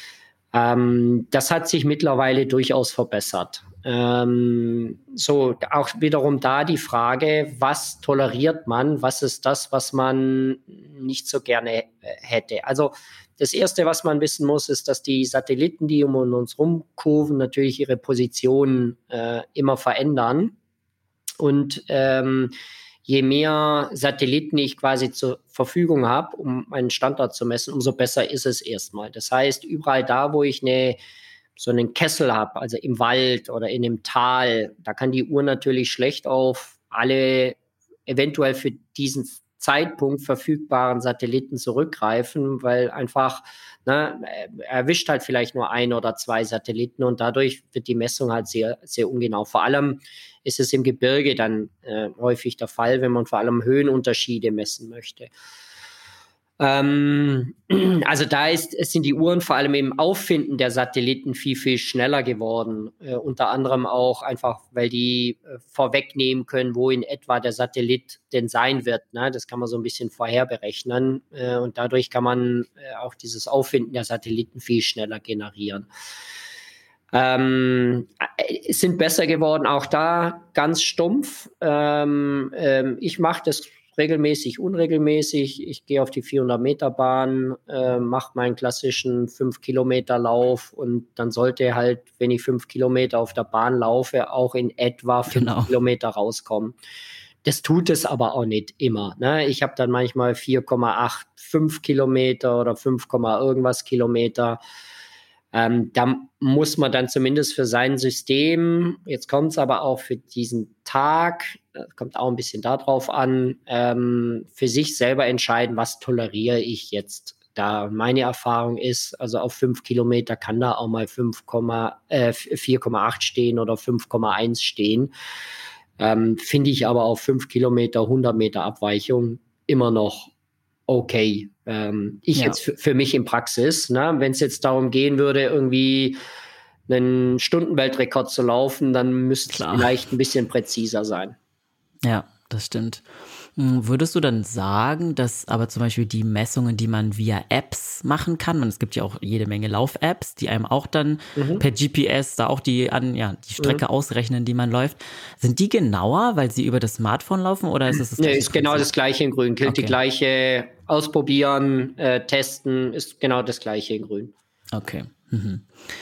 Speaker 2: Ähm, das hat sich mittlerweile durchaus verbessert. Ähm, so, auch wiederum da die Frage, was toleriert man? Was ist das, was man nicht so gerne äh, hätte? Also das Erste, was man wissen muss, ist, dass die Satelliten, die um uns rumkurven, natürlich ihre Position äh, immer verändern. Und ähm, je mehr Satelliten ich quasi zur Verfügung habe, um meinen Standort zu messen, umso besser ist es erstmal. Das heißt, überall da, wo ich eine, so einen Kessel habe, also im Wald oder in einem Tal, da kann die Uhr natürlich schlecht auf alle eventuell für diesen Zeitpunkt verfügbaren Satelliten zurückgreifen, weil einfach, ne, er erwischt halt vielleicht nur ein oder zwei Satelliten und dadurch wird die Messung halt sehr, sehr ungenau. Vor allem ist es im Gebirge dann äh, häufig der Fall, wenn man vor allem Höhenunterschiede messen möchte. Ähm, also da ist, es sind die Uhren vor allem im Auffinden der Satelliten viel, viel schneller geworden. Äh, unter anderem auch einfach, weil die äh, vorwegnehmen können, wo in etwa der Satellit denn sein wird. Ne? Das kann man so ein bisschen vorher berechnen. Äh, und dadurch kann man äh, auch dieses Auffinden der Satelliten viel schneller generieren. Ähm, äh, sind besser geworden, auch da ganz stumpf. Ähm, ähm, ich mache das regelmäßig, unregelmäßig. Ich gehe auf die vierhundert Meter Bahn, äh, mache meinen klassischen fünf Kilometer Lauf und dann sollte halt, wenn ich fünf Kilometer auf der Bahn laufe, auch in etwa fünf
Speaker 3: Genau.
Speaker 2: Kilometer rauskommen. Das tut es aber auch nicht immer. Ne? Ich habe dann manchmal vier Komma fünfundachtzig Kilometer oder fünf, irgendwas Kilometer. Ähm, da muss man dann zumindest für sein System, jetzt kommt es aber auch für diesen Tag, äh, kommt auch ein bisschen darauf an, ähm, für sich selber entscheiden, was toleriere ich jetzt. Da meine Erfahrung ist, also auf fünf Kilometer kann da auch mal fünf, äh, vier Komma acht stehen oder fünf Komma eins stehen. Ähm, finde ich aber auf fünf Kilometer, hundert Meter Abweichung immer noch okay. Ähm, ich
Speaker 3: Ja.
Speaker 2: jetzt für, für mich in Praxis, ne? Wenn es jetzt darum gehen würde, irgendwie einen Stundenweltrekord zu laufen, dann müsste es vielleicht ein bisschen präziser sein.
Speaker 3: Ja, das stimmt. Würdest du dann sagen, dass aber zum Beispiel die Messungen, die man via Apps machen kann, und es gibt ja auch jede Menge Lauf-Apps, die einem auch dann mhm. per G P S da auch die, an, ja, die Strecke mhm. ausrechnen, die man läuft, sind die genauer, weil sie über das Smartphone laufen oder ist es das
Speaker 2: gleiche? Nee,
Speaker 3: gleiche?
Speaker 2: ist genau das gleiche in Grün. Gilt okay. Die gleiche Ausprobieren, äh, testen, ist genau das gleiche in Grün.
Speaker 3: Okay. Mhm.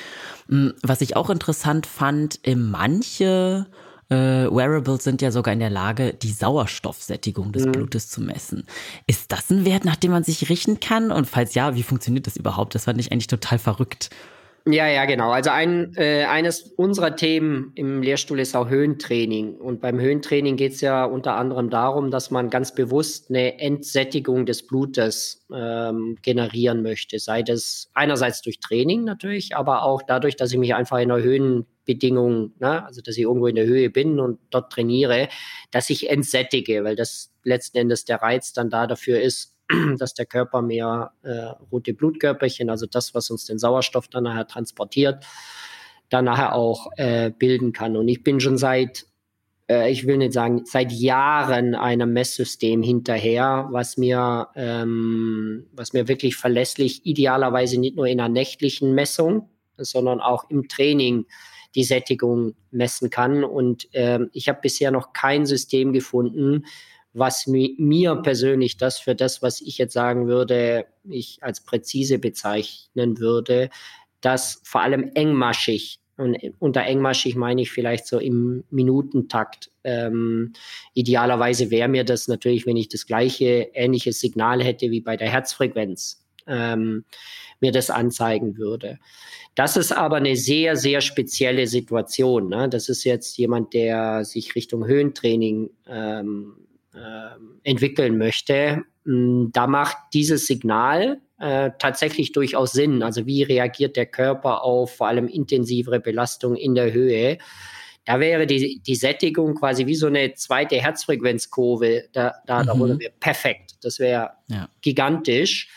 Speaker 3: Was ich auch interessant fand, manche äh, Wearables sind ja sogar in der Lage, die Sauerstoffsättigung des mhm. Blutes zu messen. Ist das ein Wert, nach dem man sich richten kann? Und falls ja, wie funktioniert das überhaupt? Das fand ich eigentlich total verrückt.
Speaker 2: Ja, ja, genau. Also ein, äh, eines unserer Themen im Lehrstuhl ist auch Höhentraining. Und beim Höhentraining geht es ja unter anderem darum, dass man ganz bewusst eine Entsättigung des Blutes ähm, generieren möchte. Sei das einerseits durch Training natürlich, aber auch dadurch, dass ich mich einfach in einer Höhenbedingung, ne, also dass ich irgendwo in der Höhe bin und dort trainiere, dass ich entsättige, weil das letzten Endes der Reiz dann da dafür ist, dass der Körper mehr äh, rote Blutkörperchen, also das, was uns den Sauerstoff dann nachher transportiert, dann nachher auch äh, bilden kann. Und ich bin schon seit, äh, ich will nicht sagen, seit Jahren einem Messsystem hinterher, was mir, ähm, was mir wirklich verlässlich, idealerweise nicht nur in einer nächtlichen Messung, sondern auch im Training die Sättigung messen kann. Und ähm, ich habe bisher noch kein System gefunden, was mi- mir persönlich das für das, was ich jetzt sagen würde, ich als präzise bezeichnen würde, das vor allem engmaschig, und unter engmaschig meine ich vielleicht so im Minutentakt. Ähm, idealerweise wäre mir das natürlich, wenn ich das gleiche, ähnliche Signal hätte wie bei der Herzfrequenz, ähm, mir das anzeigen würde. Das ist aber eine sehr, sehr spezielle Situation. Ne? Das ist jetzt jemand, der sich Richtung Höhentraining ähm, entwickeln möchte, da macht dieses Signal äh, tatsächlich durchaus Sinn. Also wie reagiert der Körper auf vor allem intensivere Belastung in der Höhe? Da wäre die, die Sättigung quasi wie so eine zweite Herzfrequenzkurve. Da, da, mhm. da wäre perfekt. Das wäre ja. gigantisch.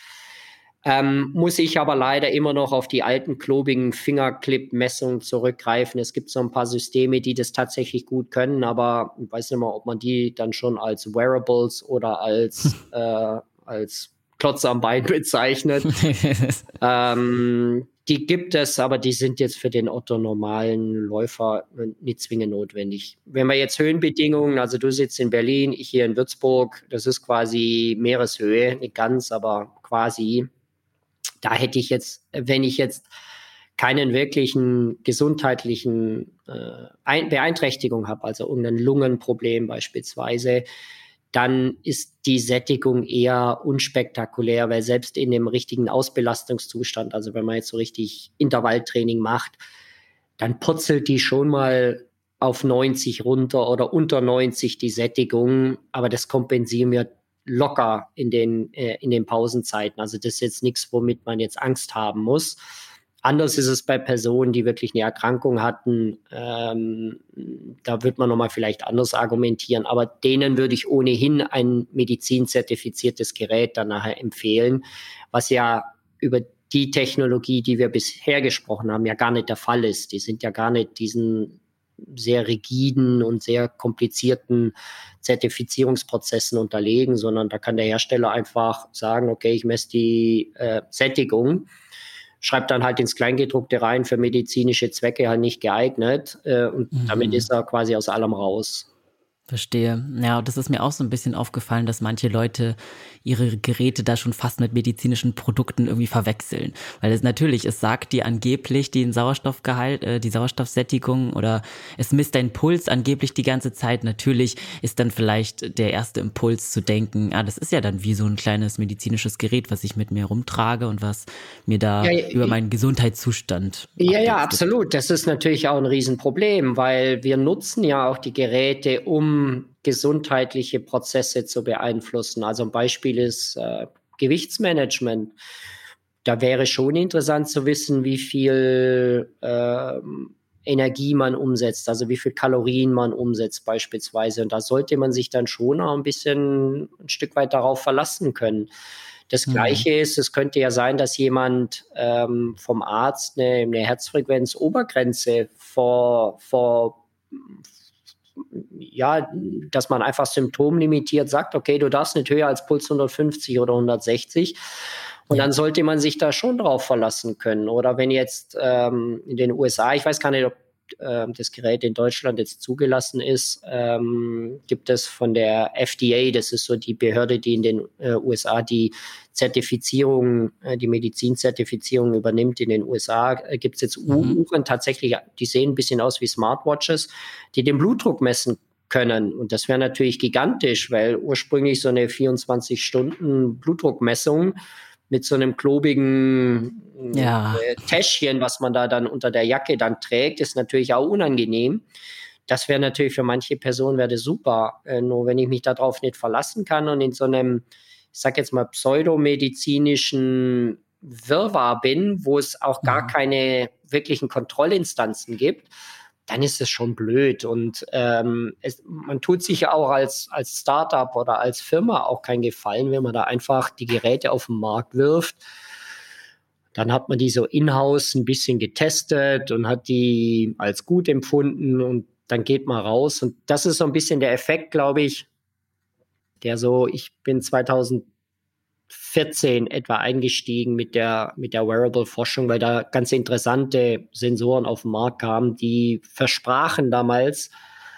Speaker 2: Ähm, muss ich aber leider immer noch auf die alten klobigen Fingerclip-Messungen zurückgreifen. Es gibt so ein paar Systeme, die das tatsächlich gut können, aber ich weiß nicht mal, ob man die dann schon als Wearables oder als, äh, als Klotz am Bein bezeichnet. ähm, die gibt es, aber die sind jetzt für den Otto-normalen Läufer nicht zwingend notwendig. Wenn wir jetzt Höhenbedingungen, also du sitzt in Berlin, ich hier in Würzburg, das ist quasi Meereshöhe, nicht ganz, aber quasi. Da hätte ich jetzt, wenn ich jetzt keinen wirklichen gesundheitlichen äh, Beeinträchtigung habe, also irgendein Lungenproblem beispielsweise, dann ist die Sättigung eher unspektakulär, weil selbst in dem richtigen Ausbelastungszustand, also wenn man jetzt so richtig Intervalltraining macht, dann purzelt die schon mal auf neunzig runter oder unter neunzig die Sättigung, aber das kompensieren wir locker in den, äh, in den Pausenzeiten. Also das ist jetzt nichts, womit man jetzt Angst haben muss. Anders ist es bei Personen, die wirklich eine Erkrankung hatten. Ähm, da wird man nochmal vielleicht anders argumentieren. Aber denen würde ich ohnehin ein medizinzertifiziertes Gerät dann nachher empfehlen, was ja über die Technologie, die wir bisher gesprochen haben, ja gar nicht der Fall ist. Die sind ja gar nicht diesen sehr rigiden und sehr komplizierten Zertifizierungsprozessen unterlegen, sondern da kann der Hersteller einfach sagen, okay, ich messe die äh, Sättigung, schreibt dann halt ins Kleingedruckte rein, für medizinische Zwecke halt nicht geeignet. Äh, und mhm. damit ist er quasi aus allem raus.
Speaker 3: Verstehe. Ja, und das ist mir auch so ein bisschen aufgefallen, dass manche Leute ihre Geräte da schon fast mit medizinischen Produkten irgendwie verwechseln. Weil es natürlich, es sagt dir angeblich den Sauerstoffgehalt, äh, die Sauerstoffsättigung oder es misst deinen Puls angeblich die ganze Zeit. Natürlich ist dann vielleicht der erste Impuls zu denken, ah, das ist ja dann wie so ein kleines medizinisches Gerät, was ich mit mir rumtrage und was mir da ja, ja, über meinen Gesundheitszustand
Speaker 2: Ja, ja, absolut. Das ist natürlich auch ein Riesenproblem, weil wir nutzen ja auch die Geräte, um gesundheitliche Prozesse zu beeinflussen. Also ein Beispiel ist äh, Gewichtsmanagement. Da wäre schon interessant zu wissen, wie viel äh, Energie man umsetzt, also wie viel Kalorien man umsetzt beispielsweise. Und da sollte man sich dann schon auch ein bisschen ein Stück weit darauf verlassen können. Das Gleiche mhm. ist, es könnte ja sein, dass jemand ähm, vom Arzt eine, eine Herzfrequenz-Obergrenze vor, vor ja, dass man einfach symptomlimitiert sagt, okay, du darfst nicht höher als Puls hundertfünfzig oder hundertsechzig. Und ja. dann sollte man sich da schon drauf verlassen können. Oder wenn jetzt ähm, in den U S A, ich weiß gar nicht, ob äh, das Gerät in Deutschland jetzt zugelassen ist, ähm, gibt es von der F D A, das ist so die Behörde, die in den äh, U S A die Zertifizierung, äh, die Medizinzertifizierung übernimmt. In den U S A äh, gibt es jetzt mhm. Uhren tatsächlich, die sehen ein bisschen aus wie Smartwatches, die den Blutdruck messen können. Und das wäre natürlich gigantisch, weil ursprünglich so eine vierundzwanzig Stunden Blutdruckmessung mit so einem klobigen ja. äh, Täschchen, was man da dann unter der Jacke dann trägt, ist natürlich auch unangenehm. Das wäre natürlich für manche Personen wäre das super. Äh, nur wenn ich mich darauf nicht verlassen kann und in so einem, ich sag jetzt mal, pseudomedizinischen Wirrwarr bin, wo es auch gar mhm. keine wirklichen Kontrollinstanzen gibt, dann ist es schon blöd. Und ähm, es, man tut sich ja auch als, als Startup oder als Firma auch keinen Gefallen, wenn man da einfach die Geräte auf den Markt wirft. Dann hat man die so in-house ein bisschen getestet und hat die als gut empfunden und dann geht man raus. Und das ist so ein bisschen der Effekt, glaube ich, der so, ich bin zweitausendvierzehn etwa eingestiegen mit der, mit der Wearable-Forschung, weil da ganz interessante Sensoren auf den Markt kamen, die versprachen damals,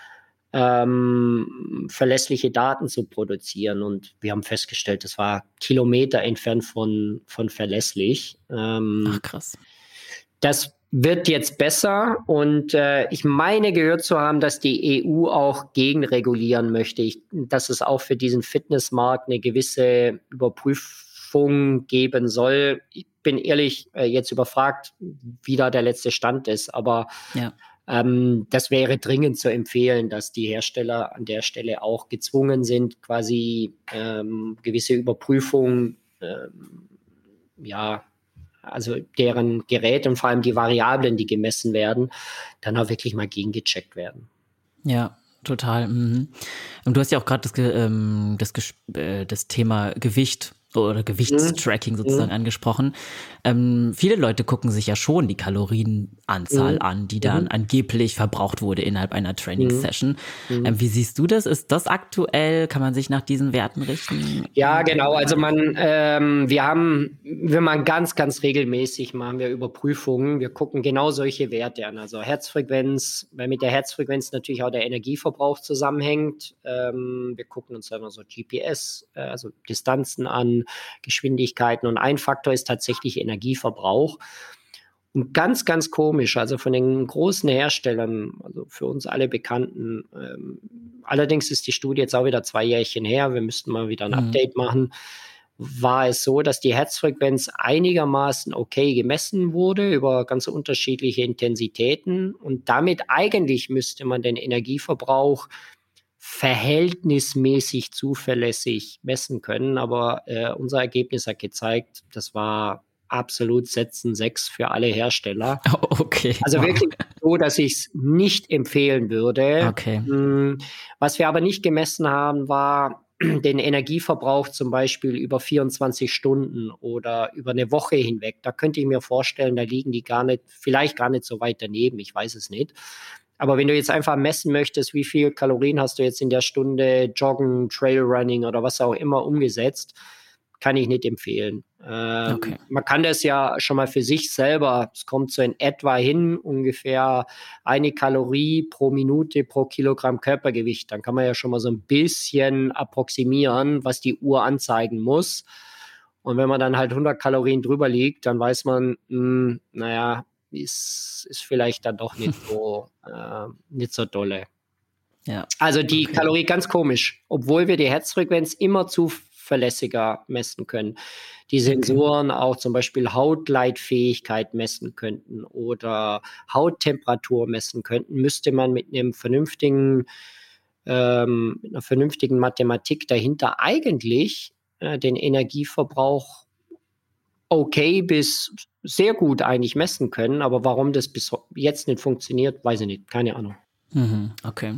Speaker 2: ähm, verlässliche Daten zu produzieren. Und wir haben festgestellt, das war Kilometer entfernt von, von verlässlich. Ähm,
Speaker 3: Ach, krass.
Speaker 2: Das wird jetzt besser und äh, ich meine gehört zu haben, dass die E U auch gegenregulieren möchte, ich, dass es auch für diesen Fitnessmarkt eine gewisse Überprüfung geben soll. Ich bin ehrlich äh, jetzt überfragt, wie da der letzte Stand ist, aber ja. ähm, das wäre dringend zu empfehlen, dass die Hersteller an der Stelle auch gezwungen sind, quasi ähm, gewisse Überprüfungen ähm, ja also deren Geräte und vor allem die Variablen, die gemessen werden, dann auch wirklich mal gegengecheckt werden.
Speaker 3: Ja, total. Mhm. Und du hast ja auch gerade das, ähm, das, äh, das Thema Gewicht oder Gewichtstracking sozusagen mhm. angesprochen. Ähm, viele Leute gucken sich ja schon die Kalorienanzahl mhm. an, die dann mhm. angeblich verbraucht wurde innerhalb einer Trainingssession. Mhm. Ähm, wie siehst du das? Ist das aktuell? Kann man sich nach diesen Werten richten?
Speaker 2: Ja, genau. Also man, ähm, wir haben, wenn man ganz, ganz regelmäßig machen wir Überprüfungen. Wir gucken genau solche Werte an. Also Herzfrequenz, weil mit der Herzfrequenz natürlich auch der Energieverbrauch zusammenhängt. Ähm, wir gucken uns dann also G P S, äh, also Distanzen an, Geschwindigkeiten und ein Faktor ist tatsächlich Energieverbrauch. Und ganz, ganz komisch, also von den großen Herstellern, also für uns alle Bekannten. Ähm, allerdings ist die Studie jetzt auch wieder zwei Jährchen her. Wir müssten mal wieder ein
Speaker 3: Mhm.
Speaker 2: Update machen. War es so, dass die Herzfrequenz einigermaßen okay gemessen wurde über ganz unterschiedliche Intensitäten. Und damit eigentlich müsste man den Energieverbrauch verhältnismäßig zuverlässig messen können. Aber äh, unser Ergebnis hat gezeigt, das war absolut Sätzen sechs für alle Hersteller.
Speaker 3: Oh, okay.
Speaker 2: Also
Speaker 3: Wow.
Speaker 2: wirklich so, dass ich es nicht empfehlen würde.
Speaker 3: Okay.
Speaker 2: Mm, Was wir aber nicht gemessen haben, war den Energieverbrauch zum Beispiel über vierundzwanzig Stunden oder über eine Woche hinweg. Da könnte ich mir vorstellen, da liegen die gar nicht, vielleicht gar nicht so weit daneben, ich weiß es nicht. Aber wenn du jetzt einfach messen möchtest, wie viel Kalorien hast du jetzt in der Stunde Joggen, Trailrunning oder was auch immer umgesetzt, kann ich nicht empfehlen. Ähm,
Speaker 3: Okay.
Speaker 2: Man kann das ja schon mal für sich selber, es kommt so in etwa hin, ungefähr eine Kalorie pro Minute pro Kilogramm Körpergewicht. Dann kann man ja schon mal so ein bisschen approximieren, was die Uhr anzeigen muss. Und wenn man dann halt hundert Kalorien drüber liegt, dann weiß man, mh, naja, ist, ist vielleicht dann doch nicht so, äh, nicht so dolle.
Speaker 3: Ja.
Speaker 2: Also die
Speaker 3: Okay.
Speaker 2: Kalorie ganz komisch, obwohl wir die Herzfrequenz immer zuverlässiger messen können. Die Sensoren auch zum Beispiel Hautleitfähigkeit messen könnten oder Hauttemperatur messen könnten, müsste man mit einem vernünftigen, ähm, mit einer vernünftigen Mathematik dahinter eigentlich äh, den Energieverbrauch okay bis sehr gut eigentlich messen können. Aber warum das bis jetzt nicht funktioniert, weiß ich nicht. Keine Ahnung.
Speaker 3: Mhm, okay.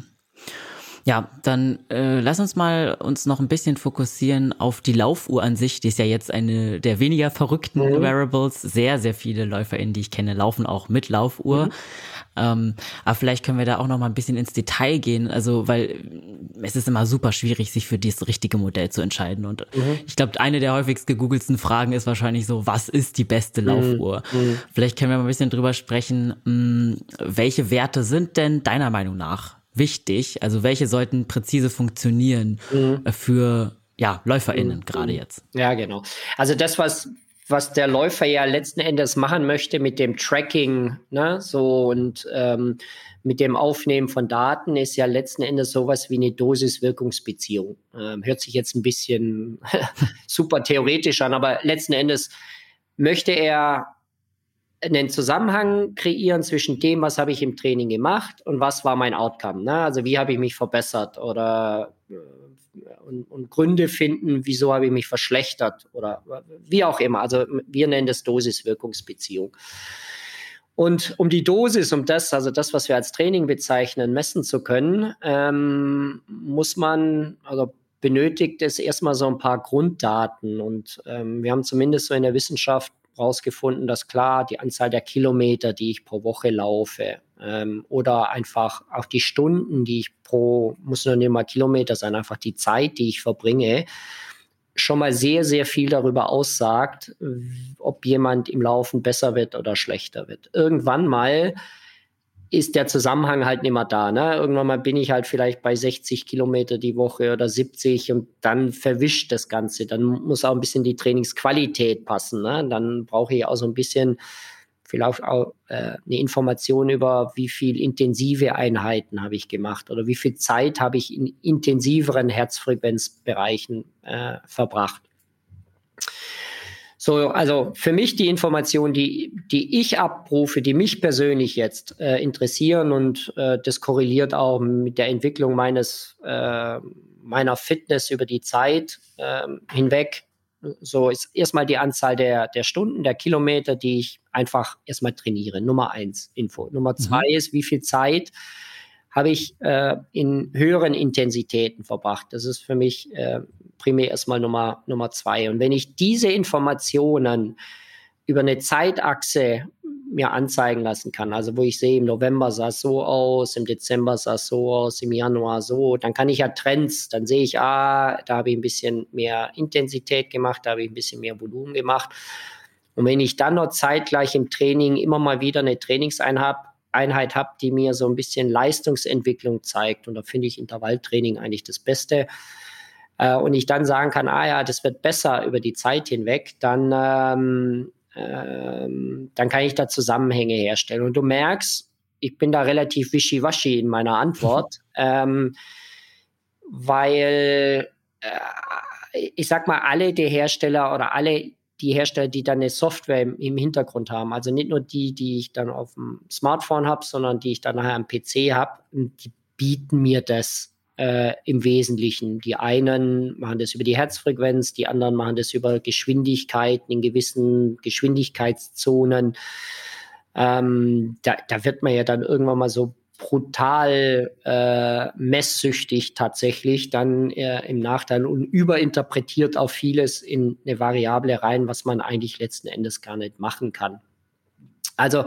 Speaker 3: Ja, dann äh, lass uns mal uns noch ein bisschen fokussieren auf die Laufuhr an sich. Die ist ja jetzt eine der weniger verrückten
Speaker 2: Mhm.
Speaker 3: Wearables. Sehr, sehr viele LäuferInnen, die ich kenne, laufen auch mit Laufuhr.
Speaker 2: Mhm.
Speaker 3: Ähm, aber vielleicht können wir da auch noch mal ein bisschen ins Detail gehen. Also, weil es ist immer super schwierig, sich für das richtige Modell zu entscheiden. Und
Speaker 2: Mhm.
Speaker 3: ich glaube, eine der häufigst gegoogelten Fragen ist wahrscheinlich so, was ist die beste Laufuhr?
Speaker 2: Mhm.
Speaker 3: Vielleicht können wir mal ein bisschen drüber sprechen, mh, welche Werte sind denn deiner Meinung nach wichtig? Also welche sollten präzise funktionieren
Speaker 2: Mhm.
Speaker 3: äh, für ja, LäuferInnen
Speaker 2: Mhm.
Speaker 3: gerade jetzt?
Speaker 2: Ja, genau. Also das, was, was der Läufer ja letzten Endes machen möchte mit dem Tracking, ne, so und ähm, mit dem Aufnehmen von Daten, ist ja letzten Endes sowas wie eine Dosis-Wirkungsbeziehung. Ähm, hört sich jetzt ein bisschen super theoretisch an, aber letzten Endes möchte er einen Zusammenhang kreieren zwischen dem, was habe ich im Training gemacht und was war mein Outcome. Ne? Also wie habe ich mich verbessert oder äh, und, und Gründe finden, wieso habe ich mich verschlechtert oder wie auch immer. Also wir nennen das Dosis-Wirkungsbeziehung. Und um die Dosis, um das, also das, was wir als Training bezeichnen, messen zu können, ähm, muss man, also benötigt es erstmal so ein paar Grunddaten. Und ähm, wir haben zumindest so in der Wissenschaft rausgefunden, dass klar die Anzahl der Kilometer, die ich pro Woche laufe, ähm, oder einfach auch die Stunden, die ich pro, muss noch nicht mal Kilometer sein, einfach die Zeit, die ich verbringe, schon mal sehr, sehr viel darüber aussagt, ob jemand im Laufen besser wird oder schlechter wird. Irgendwann mal ist der Zusammenhang halt nicht mehr da. Ne? Irgendwann mal bin ich halt vielleicht bei sechzig Kilometer die Woche oder siebzig und dann verwischt das Ganze. Dann muss auch ein bisschen die Trainingsqualität passen. Ne? Dann brauche ich auch so ein bisschen vielleicht auch äh, eine Information über, wie viel intensive Einheiten habe ich gemacht oder wie viel Zeit habe ich in intensiveren Herzfrequenzbereichen äh, verbracht. So, also für mich die Informationen, die, die ich abrufe, die mich persönlich jetzt äh, interessieren und äh, das korreliert auch mit der Entwicklung meines, äh, meiner Fitness über die Zeit äh, hinweg. So ist erstmal die Anzahl der, der Stunden, der Kilometer, die ich einfach erstmal trainiere. Nummer eins, Info. Nummer zwei mhm. ist, wie viel Zeit habe ich äh, in höheren Intensitäten verbracht. Das ist für mich äh, primär erstmal Nummer, Nummer zwei. Und wenn ich diese Informationen über eine Zeitachse mir anzeigen lassen kann, also wo ich sehe, im November sah es so aus, im Dezember sah es so aus, im Januar so, dann kann ich ja Trends, dann sehe ich, ah, da habe ich ein bisschen mehr Intensität gemacht, da habe ich ein bisschen mehr Volumen gemacht. Und wenn ich dann noch zeitgleich im Training immer mal wieder eine Trainingseinheit Einheit habe, die mir so ein bisschen Leistungsentwicklung zeigt, und da finde ich Intervalltraining eigentlich das Beste, äh, und ich dann sagen kann, ah ja, das wird besser über die Zeit hinweg, dann ähm, ähm, dann kann ich da Zusammenhänge herstellen. Und du merkst, ich bin da relativ wischiwaschi in meiner Antwort, ähm, weil äh, ich sag mal, alle die Hersteller oder alle die Hersteller, die dann eine Software im, im Hintergrund haben, also nicht nur die, die ich dann auf dem Smartphone habe, sondern die ich dann nachher am P C habe, die bieten mir das äh, im Wesentlichen. Die einen machen das über die Herzfrequenz, die anderen machen das über Geschwindigkeiten in gewissen Geschwindigkeitszonen. Ähm, da, da wird man ja dann irgendwann mal so brutal äh, messsüchtig tatsächlich dann äh, im Nachteil und überinterpretiert auch vieles in eine Variable rein, was man eigentlich letzten Endes gar nicht machen kann. Also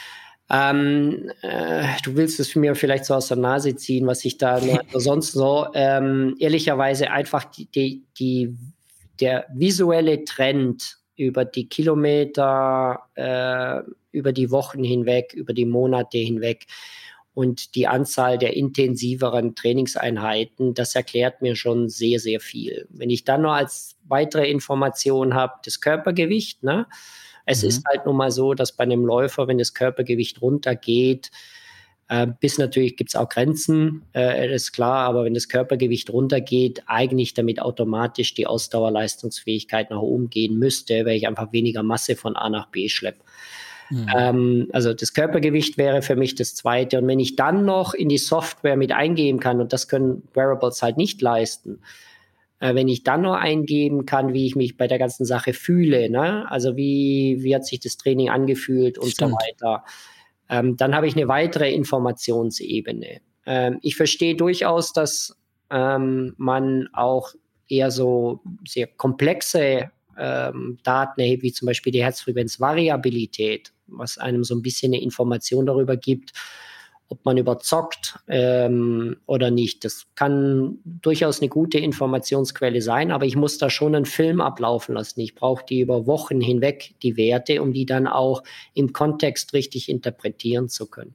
Speaker 2: ähm, äh, du willst es mir vielleicht so aus der Nase ziehen, was ich da sonst so ähm, ehrlicherweise einfach die, die, die, der visuelle Trend über die Kilometer, äh, über die Wochen hinweg, über die Monate hinweg und die Anzahl der intensiveren Trainingseinheiten, das erklärt mir schon sehr, sehr viel. Wenn ich dann noch als weitere Information habe, das Körpergewicht, ne? Es mhm. ist halt nun mal so, dass bei einem Läufer, wenn das Körpergewicht runtergeht, äh, bis natürlich gibt es auch Grenzen, äh, ist klar, aber wenn das Körpergewicht runtergeht, eigentlich damit automatisch die Ausdauerleistungsfähigkeit nach oben gehen müsste, weil ich einfach weniger Masse von A nach B schleppe. Mhm. Ähm, also das Körpergewicht wäre für mich das Zweite. Und wenn ich dann noch in die Software mit eingeben kann, und das können Wearables halt nicht leisten, äh, wenn ich dann noch eingeben kann, wie ich mich bei der ganzen Sache fühle, ne? Also wie, wie hat sich das Training angefühlt und Stimmt. so weiter, ähm, dann habe ich eine weitere Informationsebene. Ähm, ich verstehe durchaus, dass ähm, man auch eher so sehr komplexe ähm, Daten erhebt, wie zum Beispiel die Herzfrequenzvariabilität, was einem so ein bisschen eine Information darüber gibt, ob man überzockt ähm, oder nicht. Das kann durchaus eine gute Informationsquelle sein, aber ich muss da schon einen Film ablaufen lassen. Ich brauche die über Wochen hinweg, die Werte, um die dann auch im Kontext richtig interpretieren zu können.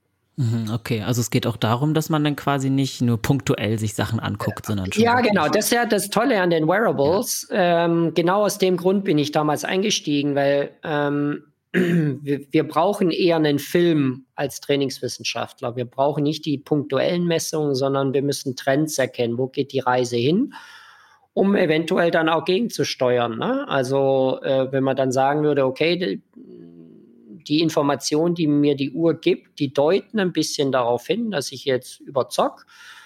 Speaker 3: Okay, also es geht auch darum, dass man dann quasi nicht nur punktuell sich Sachen anguckt, sondern schon.
Speaker 2: Ja, genau. Das ist ja das Tolle an den Wearables. Ja. Ähm, genau aus dem Grund bin ich damals eingestiegen, weil ähm, wir, wir brauchen eher einen Film als Trainingswissenschaftler. Wir brauchen nicht die punktuellen Messungen, sondern wir müssen Trends erkennen. Wo geht die Reise hin? Um eventuell dann auch gegenzusteuern. Ne? Also äh, wenn man dann sagen würde, okay, die, die Informationen, die mir die Uhr gibt, die deuten ein bisschen darauf hin, dass ich jetzt überzock.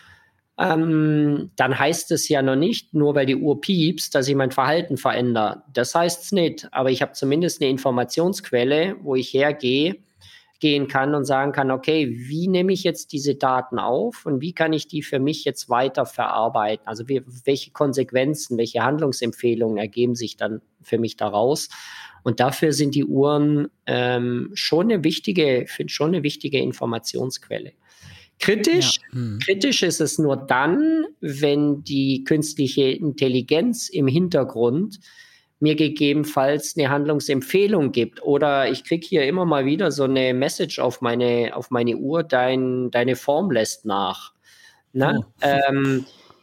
Speaker 2: Ähm, dann heißt es ja noch nicht, nur weil die Uhr piepst, dass ich mein Verhalten verändere. Das heißt es nicht, aber ich habe zumindest eine Informationsquelle, wo ich hergehe, gehen kann und sagen kann, okay, wie nehme ich jetzt diese Daten auf und wie kann ich die für mich jetzt weiter verarbeiten? Also wie, welche Konsequenzen, welche Handlungsempfehlungen ergeben sich dann für mich daraus? Und dafür sind die Uhren ähm, schon eine wichtige, finde schon eine wichtige Informationsquelle. Kritisch, ja. hm. kritisch ist es nur dann, wenn die künstliche Intelligenz im Hintergrund mir gegebenenfalls eine Handlungsempfehlung gibt. Oder ich kriege hier immer mal wieder so eine Message auf meine, auf meine Uhr, dein, deine Form lässt nach. Ne? Oh. Ähm,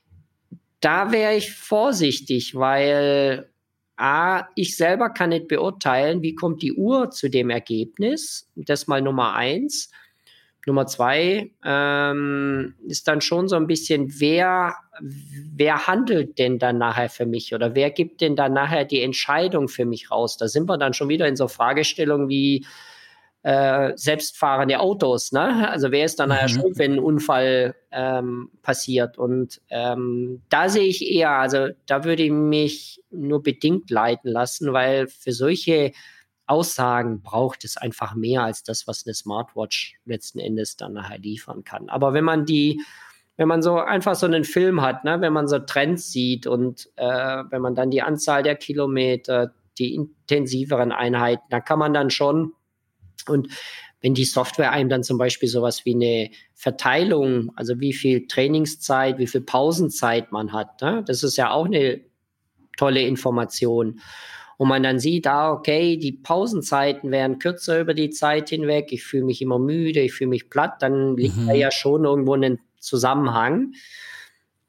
Speaker 2: da wäre ich vorsichtig, weil A, ich selber kann nicht beurteilen, wie kommt die Uhr zu dem Ergebnis. Das mal Nummer eins. Nummer zwei ähm, ist dann schon so ein bisschen, wer, wer handelt denn dann nachher für mich oder wer gibt denn dann nachher die Entscheidung für mich raus? Da sind wir dann schon wieder in so Fragestellungen wie äh, selbstfahrende Autos, ne? Also wer ist dann mhm. nachher schuld, wenn ein Unfall ähm, passiert? Und ähm, da sehe ich eher, also da würde ich mich nur bedingt leiten lassen, weil für solche Aussagen braucht es einfach mehr als das, was eine Smartwatch letzten Endes dann nachher liefern kann. Aber wenn man die, wenn man so einfach so einen Film hat, ne, wenn man so Trends sieht und äh, wenn man dann die Anzahl der Kilometer, die intensiveren Einheiten, da kann man dann schon, und wenn die Software einem dann zum Beispiel sowas wie eine Verteilung, also wie viel Trainingszeit, wie viel Pausenzeit man hat, ne, das ist ja auch eine tolle Information. Und man dann sieht, ah, okay, die Pausenzeiten werden kürzer über die Zeit hinweg, ich fühle mich immer müde, ich fühle mich platt, dann liegt mhm. da ja schon irgendwo ein Zusammenhang.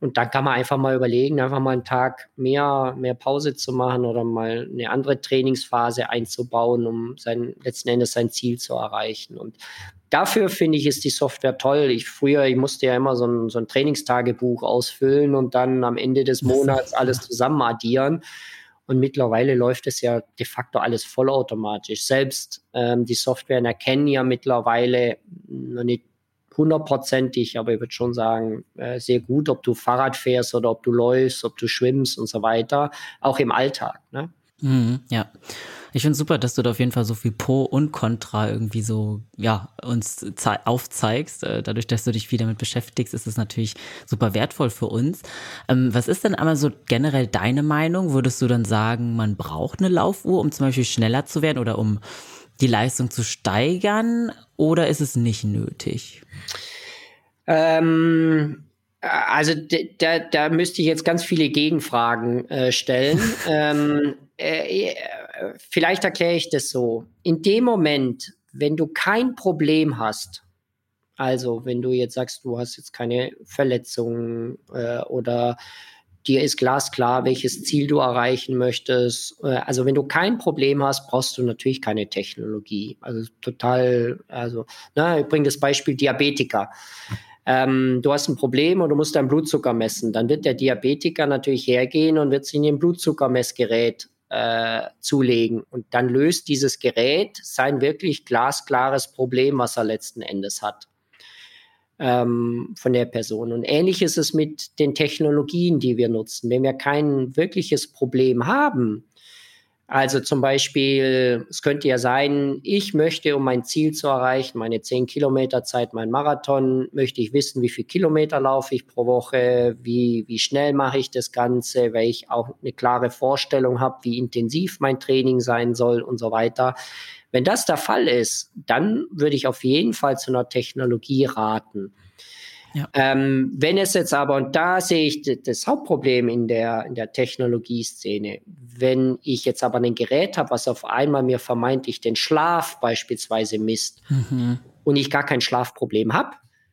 Speaker 2: und dann kann man einfach mal überlegen, einfach mal einen Tag mehr, mehr Pause zu machen oder mal eine andere Trainingsphase einzubauen, um sein, letzten Endes sein Ziel zu erreichen. Und dafür finde ich, ist die Software toll. Ich früher, ich musste ja immer so ein, so ein Trainingstagebuch ausfüllen und dann am Ende des Monats alles zusammen addieren. Und mittlerweile läuft es ja de facto alles vollautomatisch. Selbst ähm, die Softwaren erkennen ja mittlerweile noch nicht hundertprozentig, aber ich würde schon sagen, äh, sehr gut, ob du Fahrrad fährst oder ob du läufst, ob du schwimmst und so weiter, auch im Alltag. Ne?
Speaker 3: Mhm, ja. Ich finde es super, dass du da auf jeden Fall so viel Pro und Contra irgendwie so, ja, uns aufzeigst. Äh, dadurch, dass du dich viel damit beschäftigst, ist es natürlich super wertvoll für uns. Ähm, was ist denn einmal so generell deine Meinung? Würdest du dann sagen, man braucht eine Laufuhr, um zum Beispiel schneller zu werden oder um die Leistung zu steigern? Oder ist es nicht nötig?
Speaker 2: Ähm, also da, da müsste ich jetzt ganz viele Gegenfragen äh, stellen. ähm, äh, vielleicht erkläre ich das so. In dem Moment, wenn du kein Problem hast, also wenn du jetzt sagst, du hast jetzt keine Verletzungen äh, oder dir ist glasklar, welches Ziel du erreichen möchtest. Äh, also wenn du kein Problem hast, brauchst du natürlich keine Technologie. Also total, also, na, ich bringe das Beispiel Diabetiker. Ähm, du hast ein Problem und du musst deinen Blutzucker messen. Dann wird der Diabetiker natürlich hergehen und wird sich in ein Blutzuckermessgerät äh, zulegen. Und dann löst dieses Gerät sein wirklich glasklares Problem, was er letzten Endes hat. Ähm, von der Person. Und ähnlich ist es mit den Technologien, die wir nutzen. Wenn wir kein wirkliches Problem haben, also zum Beispiel, es könnte ja sein, ich möchte, um mein Ziel zu erreichen, meine zehn Kilometer Zeit, mein Marathon, möchte ich wissen, wie viel Kilometer laufe ich pro Woche, wie, wie schnell mache ich das Ganze, weil ich auch eine klare Vorstellung habe, wie intensiv mein Training sein soll und so weiter. Wenn das der Fall ist, dann würde ich auf jeden Fall zu einer Technologie raten. Ja. Ähm, wenn es jetzt aber, und da sehe ich d- das Hauptproblem in der, in der Technologieszene, wenn ich jetzt aber ein Gerät habe, was auf einmal mir vermeintlich den Schlaf beispielsweise misst mhm. und ich gar kein Schlafproblem habe,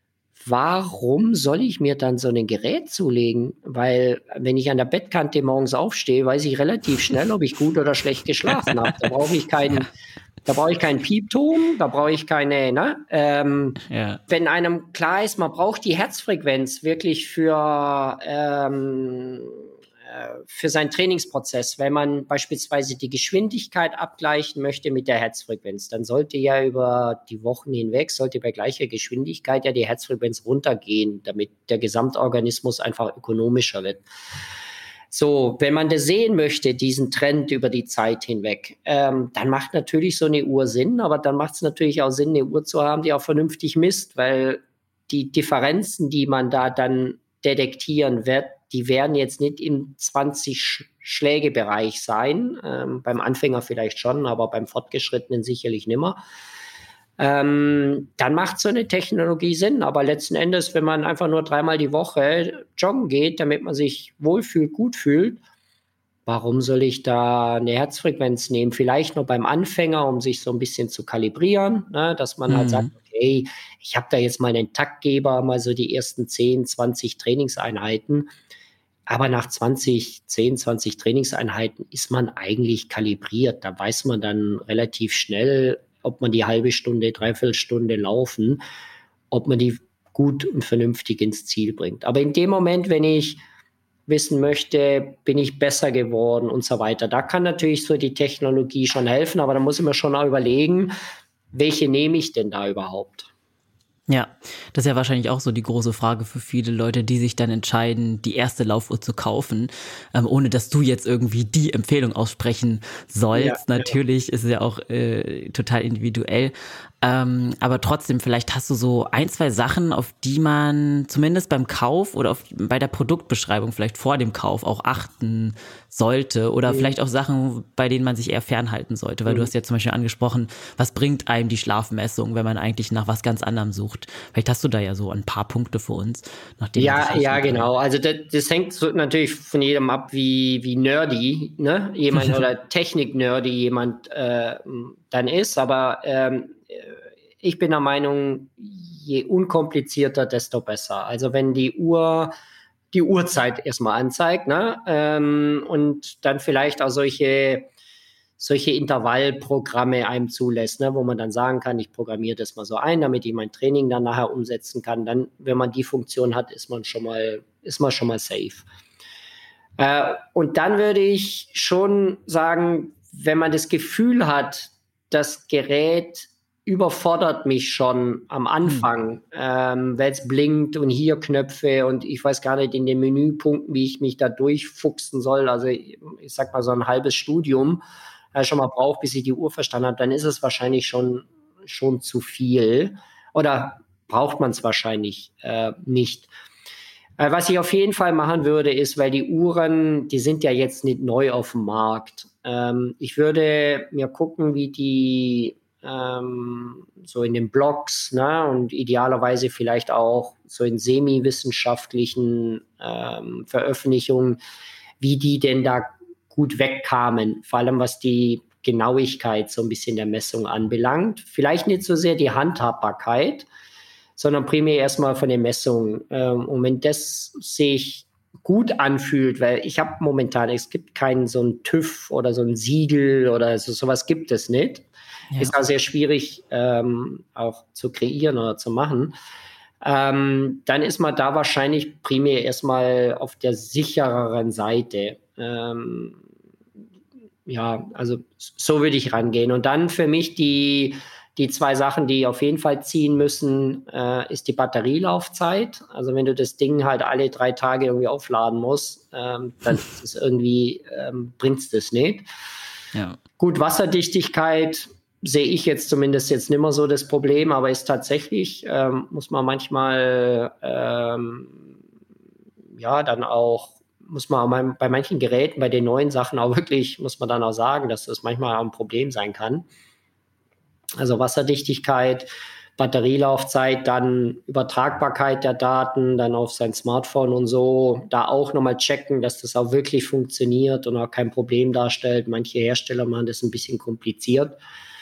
Speaker 2: warum soll ich mir dann so ein Gerät zulegen? Weil wenn ich an der Bettkante morgens aufstehe, weiß ich relativ schnell, ob ich gut oder schlecht geschlafen habe. Da brauche ich keinen, ja. da brauche ich keinen Piepton, da brauche ich keine, ne? Ähm, ja. Wenn einem klar ist, man braucht die Herzfrequenz wirklich für, ähm, für seinen Trainingsprozess. Wenn man beispielsweise die Geschwindigkeit abgleichen möchte mit der Herzfrequenz, dann sollte ja über die Wochen hinweg, sollte bei gleicher Geschwindigkeit ja die Herzfrequenz runtergehen, damit der Gesamtorganismus einfach ökonomischer wird. So, wenn man das sehen möchte, diesen Trend über die Zeit hinweg, ähm, dann macht natürlich so eine Uhr Sinn, aber dann macht es natürlich auch Sinn, eine Uhr zu haben, die auch vernünftig misst, weil die Differenzen, die man da dann detektieren wird, die werden jetzt nicht im zwanzig-Schläge-Bereich sein. Ähm, beim Anfänger vielleicht schon, aber beim Fortgeschrittenen sicherlich nimmer. Ähm, dann macht so eine Technologie Sinn. Aber letzten Endes, wenn man einfach nur dreimal die Woche joggen geht, damit man sich wohlfühlt, gut fühlt, warum soll ich da eine Herzfrequenz nehmen? Vielleicht noch beim Anfänger, um sich so ein bisschen zu kalibrieren, ne? Dass man mhm. halt sagt, okay, ich habe da jetzt mal einen Taktgeber, mal so die ersten zehn, zwanzig Trainingseinheiten. Aber nach zwanzig, zehn, zwanzig Trainingseinheiten ist man eigentlich kalibriert. Da weiß man dann relativ schnell, ob man die halbe Stunde, dreiviertel Stunde laufen, ob man die gut und vernünftig ins Ziel bringt. Aber in dem Moment, wenn ich wissen möchte, bin ich besser geworden und so weiter, da kann natürlich so die Technologie schon helfen, aber da muss ich mir schon auch überlegen, welche nehme ich denn da überhaupt?
Speaker 3: Ja, das ist ja wahrscheinlich auch so die große Frage für viele Leute, die sich dann entscheiden, die erste Laufuhr zu kaufen, ähm, ohne dass du jetzt irgendwie die Empfehlung aussprechen sollst. Ja, Natürlich ja. ist es ja auch äh, total individuell. Ähm, aber trotzdem, vielleicht hast du so ein, zwei Sachen, auf die man zumindest beim Kauf oder auf, bei der Produktbeschreibung vielleicht vor dem Kauf auch achten sollte oder mhm. vielleicht auch Sachen, bei denen man sich eher fernhalten sollte, weil mhm. du hast ja zum Beispiel angesprochen, was bringt einem die Schlafmessung, wenn man eigentlich nach was ganz anderem sucht. Vielleicht hast du da ja so ein paar Punkte für uns. Nachdem
Speaker 2: ja, ja, genau. Also das, das hängt so natürlich von jedem ab, wie, wie nerdy, ne, jemand oder Technik-nerdy jemand äh, dann ist, aber ähm, ich bin der Meinung, je unkomplizierter, desto besser. Also wenn die Uhr die Uhrzeit erstmal anzeigt, ne? Ähm, und dann vielleicht auch solche, solche Intervallprogramme einem zulässt, ne? Wo man dann sagen kann, ich programmiere das mal so ein, damit ich mein Training dann nachher umsetzen kann. Dann, wenn man die Funktion hat, ist man schon mal, ist man schon mal safe. Äh, und dann würde ich schon sagen, wenn man das Gefühl hat, das Gerät überfordert mich schon am Anfang, hm. ähm, weil es blinkt und hier Knöpfe und ich weiß gar nicht in den Menüpunkten, wie ich mich da durchfuchsen soll. Also ich, ich sag mal so ein halbes Studium äh, schon mal braucht, bis ich die Uhr verstanden habe, dann ist es wahrscheinlich schon, schon zu viel oder braucht man es wahrscheinlich äh, nicht. Äh, was ich auf jeden Fall machen würde, ist, weil die Uhren, die sind ja jetzt nicht neu auf dem Markt. Ähm, ich würde mir gucken, wie die ähm, so in den Blogs, ne, und idealerweise vielleicht auch so in semi-wissenschaftlichen ähm, Veröffentlichungen, wie die denn da gut wegkamen, vor allem was die Genauigkeit so ein bisschen der Messung anbelangt. Vielleicht nicht so sehr die Handhabbarkeit, sondern primär erstmal von den Messungen. Ähm, und wenn das sich gut anfühlt, weil ich habe momentan, es gibt keinen so ein TÜV oder so ein Siegel oder so, sowas gibt es nicht. Ja. Ist auch sehr schwierig ähm, auch zu kreieren oder zu machen. Ähm, dann ist man da wahrscheinlich primär erstmal auf der sichereren Seite. Ähm, ja, also so würde ich rangehen. Und dann für mich die Die zwei Sachen, die auf jeden Fall ziehen müssen, äh, ist die Batterielaufzeit. Also wenn du das Ding halt alle drei Tage irgendwie aufladen musst, ähm, dann ist es irgendwie, ähm, bringt es das nicht. Ja. Gut, Wasserdichtigkeit sehe ich jetzt zumindest jetzt nicht mehr so das Problem, aber ist tatsächlich, ähm, muss man manchmal, ähm, ja, dann auch, muss man bei manchen Geräten, bei den neuen Sachen auch wirklich, muss man dann auch sagen, dass das manchmal auch ein Problem sein kann. Also Wasserdichtigkeit, Batterielaufzeit, dann Übertragbarkeit der Daten, dann auf sein Smartphone und so, da auch nochmal checken, dass das auch wirklich funktioniert und auch kein Problem darstellt. Manche Hersteller machen das ein bisschen kompliziert.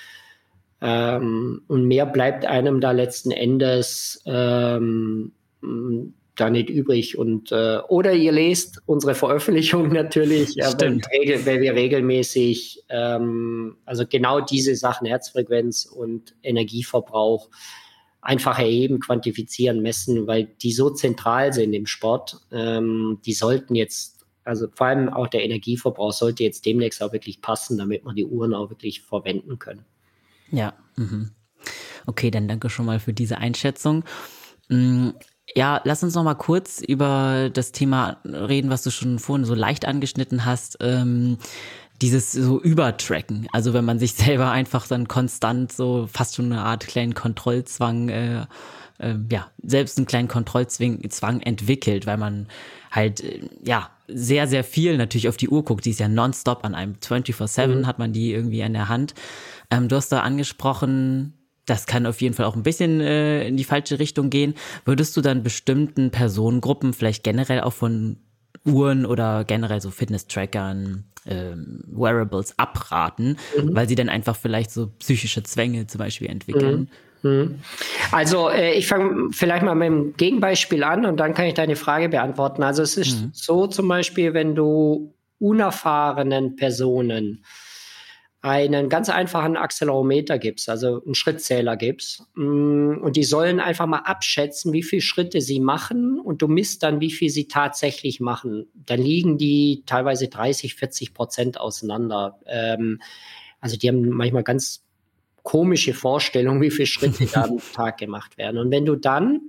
Speaker 2: Ähm, und mehr bleibt einem da letzten Endes ähm, da nicht übrig. Und, äh, oder ihr lest unsere Veröffentlichung natürlich, äh, weil, wir, weil wir regelmäßig, ähm, also genau diese Sachen, Herzfrequenz und Energieverbrauch, einfach erheben, quantifizieren, messen, weil die so zentral sind im Sport. Ähm, die sollten jetzt, also vor allem auch der Energieverbrauch sollte jetzt demnächst auch wirklich passen, damit man die Uhren auch wirklich verwenden können.
Speaker 3: Ja, mhm. Okay, dann danke schon mal für diese Einschätzung. Mhm. Ja, lass uns noch mal kurz über das Thema reden, was du schon vorhin so leicht angeschnitten hast. Ähm, dieses so Übertracken. Also wenn man sich selber einfach dann konstant so fast schon eine Art kleinen Kontrollzwang, äh, äh, ja, selbst einen kleinen Kontrollzwang Zwang entwickelt, weil man halt, äh, ja, sehr, sehr viel natürlich auf die Uhr guckt. Die ist ja nonstop an einem vierundzwanzig sieben, mhm. hat man die irgendwie in der Hand. Ähm, du hast da angesprochen, das kann auf jeden Fall auch ein bisschen äh, in die falsche Richtung gehen. Würdest du dann bestimmten Personengruppen, vielleicht generell auch von Uhren oder generell so Fitness-Trackern, ähm, Wearables abraten, mhm. weil sie dann einfach vielleicht so psychische Zwänge zum Beispiel entwickeln?
Speaker 2: Mhm. Also äh, ich fange vielleicht mal mit dem Gegenbeispiel an und dann kann ich deine Frage beantworten. Also es ist mhm. so zum Beispiel, wenn du unerfahrenen Personen einen ganz einfachen Accelerometer gibst, also einen Schrittzähler gibst, und die sollen einfach mal abschätzen, wie viele Schritte sie machen und du misst dann, wie viel sie tatsächlich machen. Dann liegen die teilweise dreißig, vierzig Prozent auseinander. Ähm, also die haben manchmal ganz komische Vorstellungen, wie viele Schritte da am Tag gemacht werden. Und wenn du dann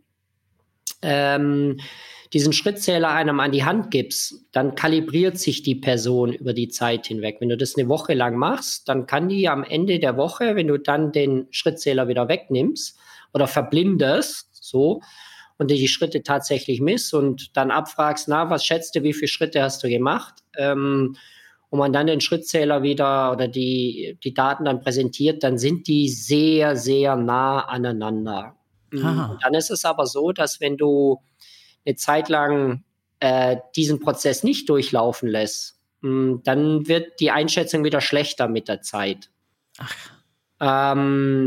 Speaker 2: ähm, diesen Schrittzähler einem an die Hand gibst, dann kalibriert sich die Person über die Zeit hinweg. Wenn du das eine Woche lang machst, dann kann die am Ende der Woche, wenn du dann den Schrittzähler wieder wegnimmst oder verblindest, so, und dir die Schritte tatsächlich misst und dann abfragst, na, was schätzt du, wie viele Schritte hast du gemacht? Ähm, und man dann den Schrittzähler wieder oder die, die Daten dann präsentiert, dann sind die sehr, sehr nah aneinander. Aha. Und dann ist es aber so, dass wenn du eine Zeit lang äh, diesen Prozess nicht durchlaufen lässt, mh, dann wird die Einschätzung wieder schlechter mit der Zeit. Ach. Ähm,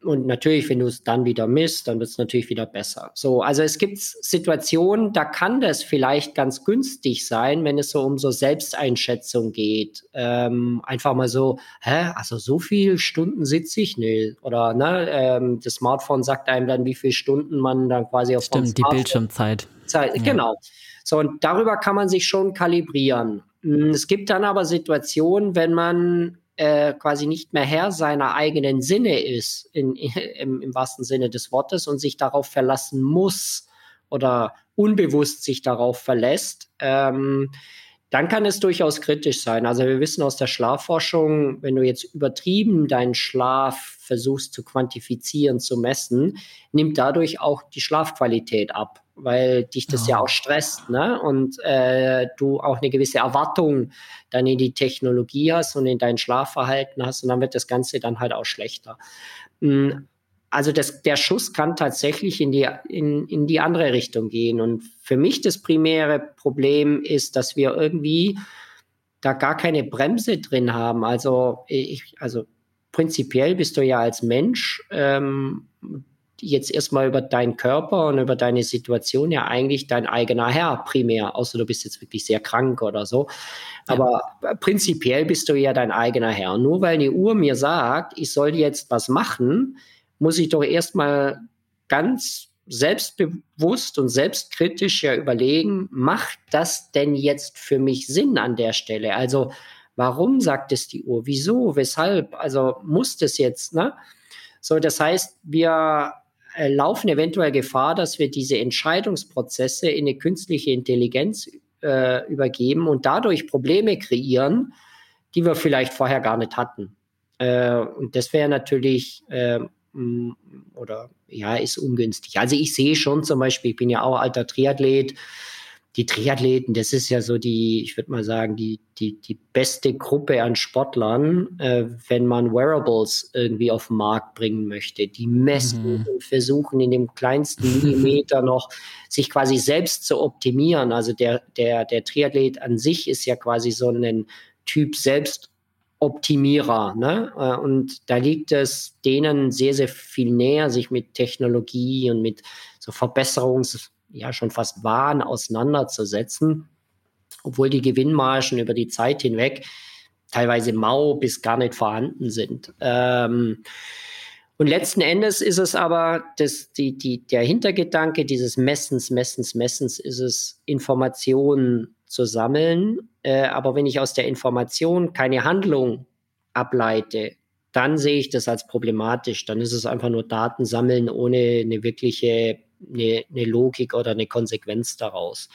Speaker 2: und natürlich, wenn du es dann wieder misst, dann wird es natürlich wieder besser. So, also es gibt Situationen, da kann das vielleicht ganz günstig sein, wenn es so um so Selbsteinschätzung geht. Ähm, einfach mal so, hä, also so viel Stunden sitze ich? Nee. Oder ne, ähm, das Smartphone sagt einem dann, wie viele Stunden man dann quasi auf dem
Speaker 3: Stimmt, die
Speaker 2: Smartphone
Speaker 3: Bildschirmzeit.
Speaker 2: Zeit,
Speaker 3: Ja.
Speaker 2: Genau. So, und darüber kann man sich schon kalibrieren. Mm, Es gibt dann aber Situationen, wenn man äh, quasi nicht mehr Herr seiner eigenen Sinne ist, in, im, im wahrsten Sinne des Wortes, und sich darauf verlassen muss oder unbewusst sich darauf verlässt, ähm, dann kann es durchaus kritisch sein. Also wir wissen aus der Schlafforschung, wenn du jetzt übertrieben deinen Schlaf versuchst zu quantifizieren, zu messen, nimmt dadurch auch die Schlafqualität ab, weil dich das
Speaker 3: Oh.
Speaker 2: ja auch stresst, ne? Und äh, du auch eine gewisse Erwartung dann in die Technologie hast und in dein Schlafverhalten hast, und dann wird das Ganze dann halt auch schlechter. Mm, Also das, der Schuss kann tatsächlich in die, in, in die andere Richtung gehen. Und für mich das primäre Problem ist, dass wir irgendwie da gar keine Bremse drin haben. Also, ich, also prinzipiell bist du ja als Mensch ähm, jetzt erstmal über deinen Körper und über deine Situation ja eigentlich dein eigener Herr primär, außer du bist jetzt wirklich sehr krank oder so.
Speaker 3: Ja.
Speaker 2: Aber prinzipiell bist du ja dein eigener Herr. Nur weil eine Uhr mir sagt, ich soll jetzt was machen, muss ich doch erstmal ganz selbstbewusst und selbstkritisch ja überlegen, macht das denn jetzt für mich Sinn an der Stelle? Also warum sagt es die Uhr? Wieso? Weshalb? Also muss das jetzt, ne? So, das heißt, wir äh, laufen eventuell Gefahr, dass wir diese Entscheidungsprozesse in eine künstliche Intelligenz äh, übergeben und dadurch Probleme kreieren, die wir vielleicht vorher gar nicht hatten. Äh, und das wäre natürlich äh, oder ja, ist ungünstig. Also ich sehe schon zum Beispiel, ich bin ja auch alter Triathlet, die Triathleten, das ist ja so die, ich würde mal sagen, die, die, die beste Gruppe an Sportlern, äh, wenn man Wearables irgendwie auf den Markt bringen möchte. Die messen
Speaker 3: Mhm.
Speaker 2: und versuchen in dem kleinsten Millimeter noch sich quasi selbst zu optimieren. Also der, der, der Triathlet an sich ist ja quasi so ein Typ Selbstoptimierer, ne? Und da liegt es denen sehr, sehr viel näher, sich mit Technologie und mit so Verbesserungs- ja schon fast Wahn auseinanderzusetzen, obwohl die Gewinnmargen über die Zeit hinweg teilweise mau bis gar nicht vorhanden sind. Ähm, und letzten Endes ist es aber, das, die, die, der Hintergedanke dieses Messens, Messens, Messens ist es, Informationen zu sammeln. Äh, aber wenn ich aus der Information keine Handlung ableite, dann sehe ich das als problematisch. Dann ist es einfach nur Daten sammeln ohne eine wirkliche eine, eine Logik oder eine Konsequenz daraus.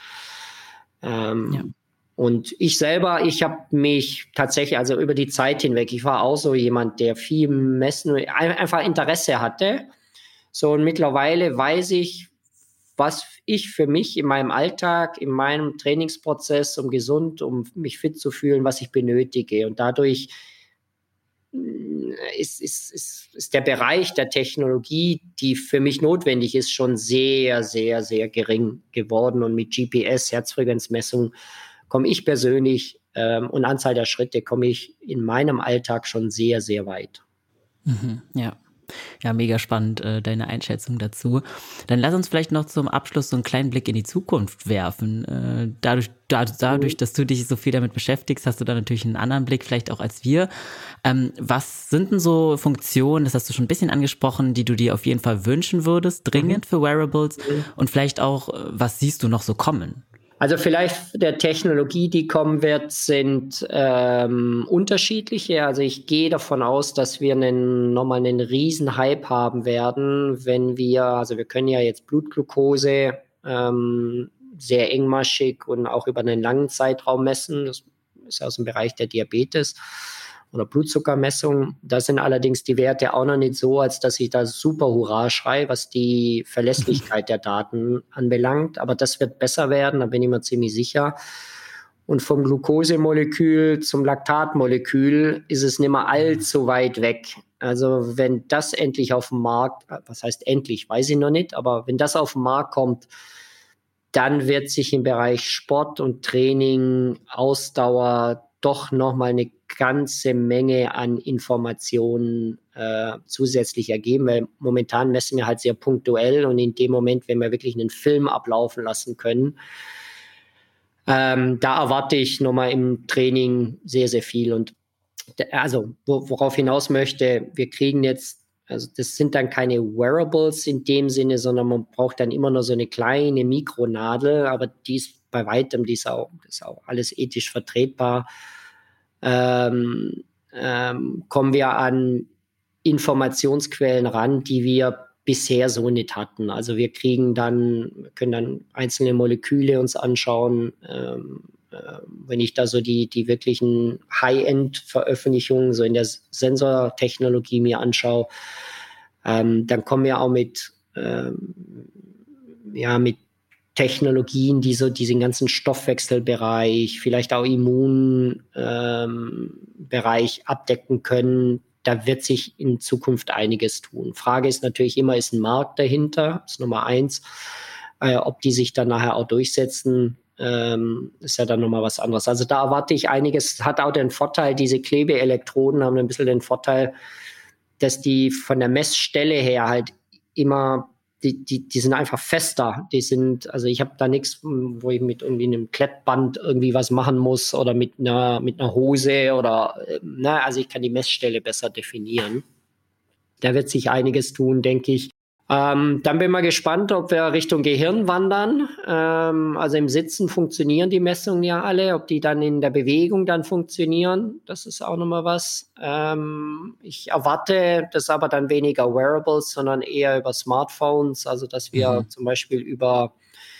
Speaker 2: Ähm,
Speaker 3: Ja.
Speaker 2: Und ich selber, ich habe mich tatsächlich, also über die Zeit hinweg, ich war auch so jemand, der viel messen, einfach Interesse hatte. So, und mittlerweile weiß ich, was ich für mich in meinem Alltag, in meinem Trainingsprozess, um gesund, um mich fit zu fühlen, was ich benötige. Und dadurch ist, ist, ist, ist der Bereich der Technologie, die für mich notwendig ist, schon sehr, sehr, sehr gering geworden. Und mit G P S, Herzfrequenzmessung, komme ich persönlich ähm, und Anzahl der Schritte komme ich in meinem Alltag schon sehr, sehr weit.
Speaker 3: Mhm, ja. Ja, mega spannend, äh, deine Einschätzung dazu. Dann lass uns vielleicht noch zum Abschluss so einen kleinen Blick in die Zukunft werfen. Äh, dadurch, da, dadurch, dass du dich so viel damit beschäftigst, hast du da natürlich einen anderen Blick, vielleicht auch als wir. Ähm, was sind denn so Funktionen, das hast du schon ein bisschen angesprochen, die du dir auf jeden Fall wünschen würdest, dringend für Wearables? Mhm. Und vielleicht auch, was siehst du noch so kommen?
Speaker 2: Also vielleicht der Technologie, die kommen wird, sind ähm, unterschiedliche. Also ich gehe davon aus, dass wir einen, nochmal einen riesen Hype haben werden, wenn wir, also wir können ja jetzt Blutglucose ähm, sehr engmaschig und auch über einen langen Zeitraum messen. Das ist aus dem Bereich der Diabetes oder Blutzuckermessung. Da sind allerdings die Werte auch noch nicht so, als dass ich da super Hurra schreie, was die Verlässlichkeit der Daten anbelangt. Aber das wird besser werden, da bin ich mir ziemlich sicher. Und vom Glukosemolekül zum Laktatmolekül ist es nicht mehr allzu weit weg. Also wenn das endlich auf den Markt, was heißt endlich, weiß ich noch nicht, aber wenn das auf den Markt kommt, dann wird sich im Bereich Sport und Training, Ausdauer, doch nochmal eine ganze Menge an Informationen äh, zusätzlich ergeben, weil momentan messen wir halt sehr punktuell und in dem Moment, wenn wir wirklich einen Film ablaufen lassen können, ähm, da erwarte ich nochmal im Training sehr, sehr viel. Und d- also wo, worauf hinaus möchte, wir kriegen jetzt, also das sind dann keine Wearables in dem Sinne, sondern man braucht dann immer nur so eine kleine Mikronadel, aber die ist bei weitem, die ist auch, das ist auch alles ethisch vertretbar. Ähm, ähm, kommen wir an Informationsquellen ran, die wir bisher so nicht hatten. Also wir kriegen dann, wir können dann einzelne Moleküle uns anschauen. Ähm, äh, wenn ich da so die, die wirklichen High-End-Veröffentlichungen so in der Sensortechnologie mir anschaue, ähm, dann kommen wir auch mit, ähm, ja, mit Technologien, die so diesen ganzen Stoffwechselbereich, vielleicht auch Immunbereich ähm, abdecken können. Da wird sich in Zukunft einiges tun. Frage ist natürlich immer, ist ein Markt dahinter? Das ist Nummer eins. Äh, ob die sich dann nachher auch durchsetzen, ähm, ist ja dann nochmal was anderes. Also da erwarte ich einiges. Hat auch den Vorteil, diese Klebeelektroden haben ein bisschen den Vorteil, dass die von der Messstelle her halt immer Die, die, die sind einfach fester. Die sind, also ich habe da nichts, wo ich mit irgendwie einem Klettband irgendwie was machen muss oder mit einer, mit einer Hose oder, na, also ich kann die Messstelle besser definieren. Da wird sich einiges tun, denke ich. Ähm, dann bin ich mal gespannt, ob wir Richtung Gehirn wandern. Ähm, also im Sitzen funktionieren die Messungen ja alle. Ob die dann in der Bewegung dann funktionieren, das ist auch nochmal was. Ähm, ich erwarte das aber dann weniger Wearables, sondern eher über Smartphones. Also dass wir mhm. zum Beispiel über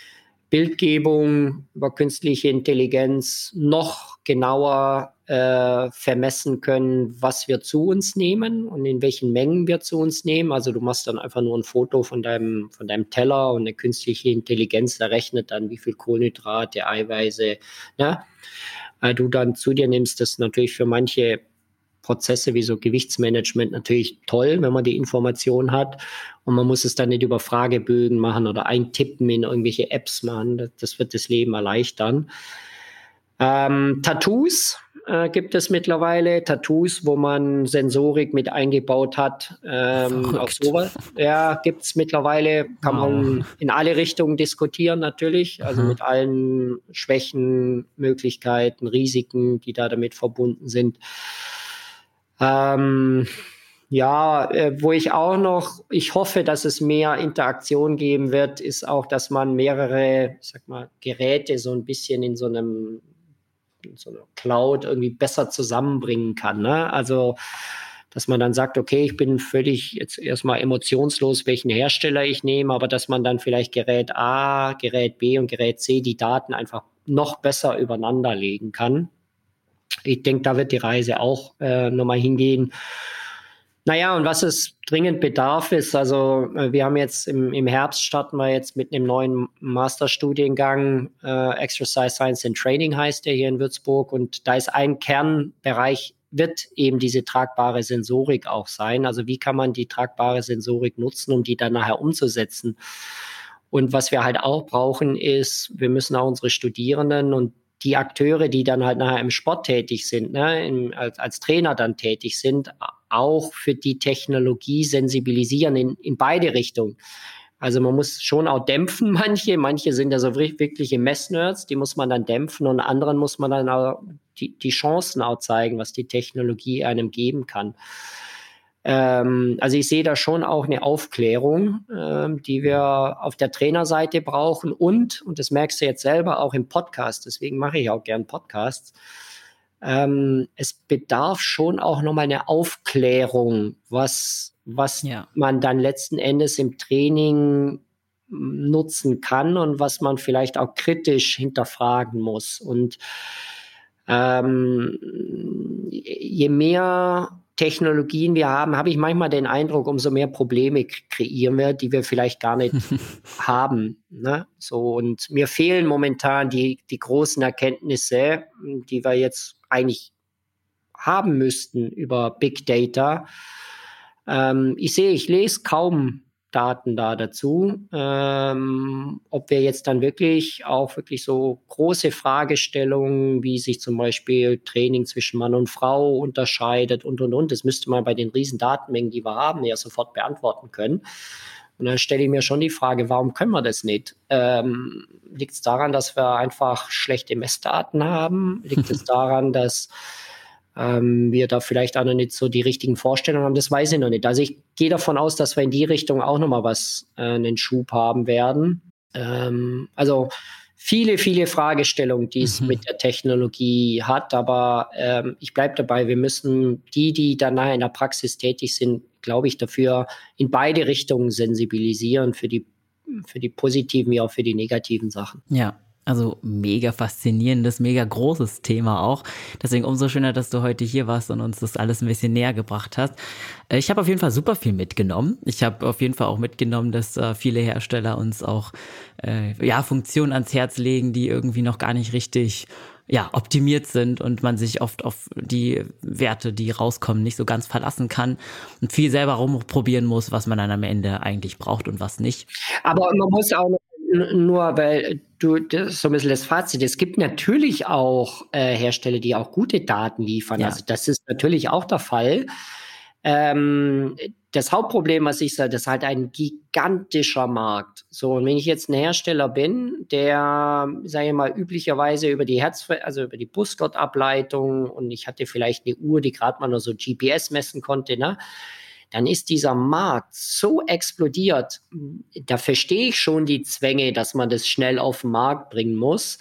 Speaker 2: Bildgebung, über künstliche Intelligenz noch genauer äh, vermessen können, was wir zu uns nehmen und in welchen Mengen wir zu uns nehmen. Also du machst dann einfach nur ein Foto von deinem, von deinem Teller und eine künstliche Intelligenz errechnet dann, wie viel Kohlenhydrate, Eiweiße, ne, äh, du dann zu dir nimmst. Das ist natürlich für manche Prozesse wie so Gewichtsmanagement natürlich toll, wenn man die Information hat und man muss es dann nicht über Fragebögen machen oder eintippen in irgendwelche Apps machen. Das, das wird das Leben erleichtern. Ähm, Tattoos äh, gibt es mittlerweile. Tattoos, wo man Sensorik mit eingebaut hat. Ähm, auch sowas. Ja, gibt es mittlerweile. Kann wow. man in alle Richtungen diskutieren natürlich. Also mhm. mit allen Schwächen, Möglichkeiten, Risiken, die da damit verbunden sind. Ähm, ja, äh, wo ich auch noch, ich hoffe, dass es mehr Interaktion geben wird, ist auch, dass man mehrere, ich sag mal, Geräte so ein bisschen in so einem, in so einer Cloud irgendwie besser zusammenbringen kann, ne? Also, dass man dann sagt, okay, ich bin völlig jetzt erstmal emotionslos, welchen Hersteller ich nehme, aber dass man dann vielleicht Gerät A, Gerät B und Gerät C die Daten einfach noch besser übereinander legen kann. Ich denke, da wird die Reise auch äh, nochmal hingehen. Naja, und was es dringend bedarf ist, also äh, wir haben jetzt im, im Herbst starten wir jetzt mit einem neuen Masterstudiengang, äh, Exercise Science and Training heißt der hier in Würzburg, und da ist ein Kernbereich, wird eben diese tragbare Sensorik auch sein. Also wie kann man die tragbare Sensorik nutzen, um die dann nachher umzusetzen? Und was wir halt auch brauchen ist, wir müssen auch unsere Studierenden und die Akteure, die dann halt nachher im Sport tätig sind, ne, im, als, als Trainer dann tätig sind, auch für die Technologie sensibilisieren in, in beide Richtungen. Also man muss schon auch dämpfen, manche, manche sind ja so wirkliche Messnerds, die muss man dann dämpfen und anderen muss man dann auch die, die Chancen auch zeigen, was die Technologie einem geben kann. Ähm, also ich sehe da schon auch eine Aufklärung, ähm, die wir auf der Trainerseite brauchen und, und das merkst du jetzt selber auch im Podcast, deswegen mache ich auch gern Podcasts, ähm, es bedarf schon auch nochmal eine Aufklärung, was, was ja. man dann letzten Endes im Training nutzen kann und was man vielleicht auch kritisch hinterfragen muss. Und ähm, je mehr Technologien wir haben, habe ich manchmal den Eindruck, umso mehr Probleme kreieren wir, die wir vielleicht gar nicht haben. Ne? So, und mir fehlen momentan die, die großen Erkenntnisse, die wir jetzt eigentlich haben müssten über Big Data. Ähm, ich sehe, ich lese kaum Daten da dazu. Ähm, ob wir jetzt dann wirklich auch wirklich so große Fragestellungen, wie sich zum Beispiel Training zwischen Mann und Frau unterscheidet und, und, und, das müsste man bei den riesen Datenmengen, die wir haben, ja sofort beantworten können. Und dann stelle ich mir schon die Frage, warum können wir das nicht? Ähm, liegt es daran, dass wir einfach schlechte Messdaten haben? Liegt es daran, dass ähm, wir da vielleicht auch noch nicht so die richtigen Vorstellungen haben? Das weiß ich noch nicht. Also ich gehe davon aus, dass wir in die Richtung auch nochmal was, äh, einen Schub haben werden. Ähm, also viele, viele Fragestellungen, die es
Speaker 3: Mhm.
Speaker 2: mit der Technologie hat, aber ähm, ich bleibe dabei, wir müssen die, die dann nachher in der Praxis tätig sind, glaube ich, dafür in beide Richtungen sensibilisieren, für die, für die positiven wie auch für die negativen Sachen.
Speaker 3: Ja, also mega faszinierendes, mega großes Thema auch. Deswegen umso schöner, dass du heute hier warst und uns das alles ein bisschen näher gebracht hast. Äh, Ich habe auf jeden Fall super viel mitgenommen. Ich habe auf jeden Fall auch mitgenommen, dass äh, viele Hersteller uns auch äh, ja, Funktionen ans Herz legen, die irgendwie noch gar nicht richtig ja, optimiert sind und man sich oft auf die Werte, die rauskommen, nicht so ganz verlassen kann und viel selber rumprobieren muss, was man dann am Ende eigentlich braucht und was nicht.
Speaker 2: Aber man muss auch noch, n- nur, weil du, das ist so ein bisschen das Fazit, es gibt natürlich auch äh, Hersteller, die auch gute Daten liefern.
Speaker 3: Ja.
Speaker 2: Also das ist natürlich auch der Fall. Ähm, das Hauptproblem, was ich sage, das ist halt ein gigantischer Markt. So, und wenn ich jetzt ein Hersteller bin, der, sage ich mal, üblicherweise über die Herz, also über die Brustgurtableitung und ich hatte vielleicht eine Uhr, die gerade mal nur so G P S messen konnte, ne? Dann ist dieser Markt so explodiert. Da verstehe ich schon die Zwänge, dass man das schnell auf den Markt bringen muss.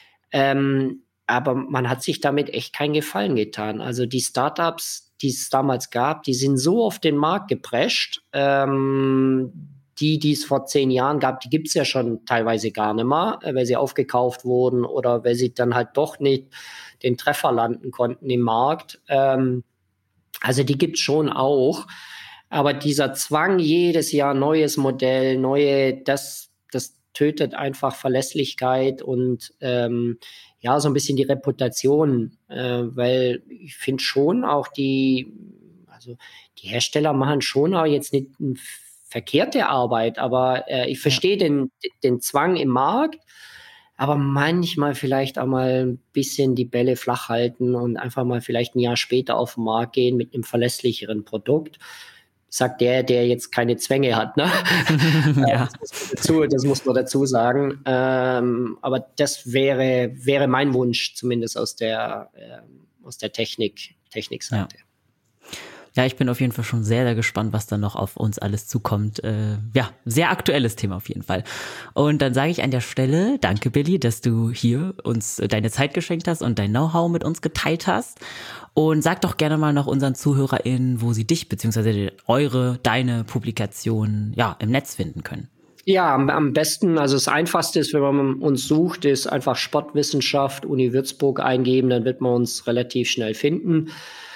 Speaker 2: Ähm, aber man hat sich damit echt keinen Gefallen getan. Also die Startups, die es damals gab, die sind so auf den Markt geprescht. Ähm, die, die es vor zehn Jahren gab, die gibt es ja schon teilweise gar nicht mehr, äh, weil sie aufgekauft wurden oder weil sie dann halt doch nicht den Treffer landen konnten im Markt. Ähm, also die gibt es schon auch. Aber dieser Zwang, jedes Jahr neues Modell, neue, das, das tötet einfach Verlässlichkeit und ähm, ja, so ein bisschen die Reputation, äh, weil ich finde schon auch die, also die Hersteller machen schon auch jetzt nicht eine verkehrte Arbeit, aber äh, ich
Speaker 3: Ja.
Speaker 2: verstehe den, den Zwang im Markt, aber manchmal vielleicht auch mal ein bisschen die Bälle flach halten und einfach mal vielleicht ein Jahr später auf den Markt gehen mit einem verlässlicheren Produkt. Sagt der, der jetzt keine Zwänge hat, ne?
Speaker 3: Ja.
Speaker 2: Das muss man dazu, das muss man dazu sagen. Ähm, aber das wäre, wäre mein Wunsch, zumindest aus der, ähm, aus der Technik, Technikseite.
Speaker 3: Ja. Ja, ich bin auf jeden Fall schon sehr, sehr gespannt, was dann noch auf uns alles zukommt. Äh, ja, sehr aktuelles Thema auf jeden Fall. Und dann sage ich an der Stelle, danke Billy, dass du hier uns deine Zeit geschenkt hast und dein Know-how mit uns geteilt hast. Und sag doch gerne mal noch unseren ZuhörerInnen, wo sie dich bzw. eure, deine Publikation ja im Netz finden können.
Speaker 2: Ja, am, am besten, also das Einfachste ist, wenn man uns sucht, ist einfach Sportwissenschaft, Uni Würzburg eingeben, dann wird man uns relativ schnell finden.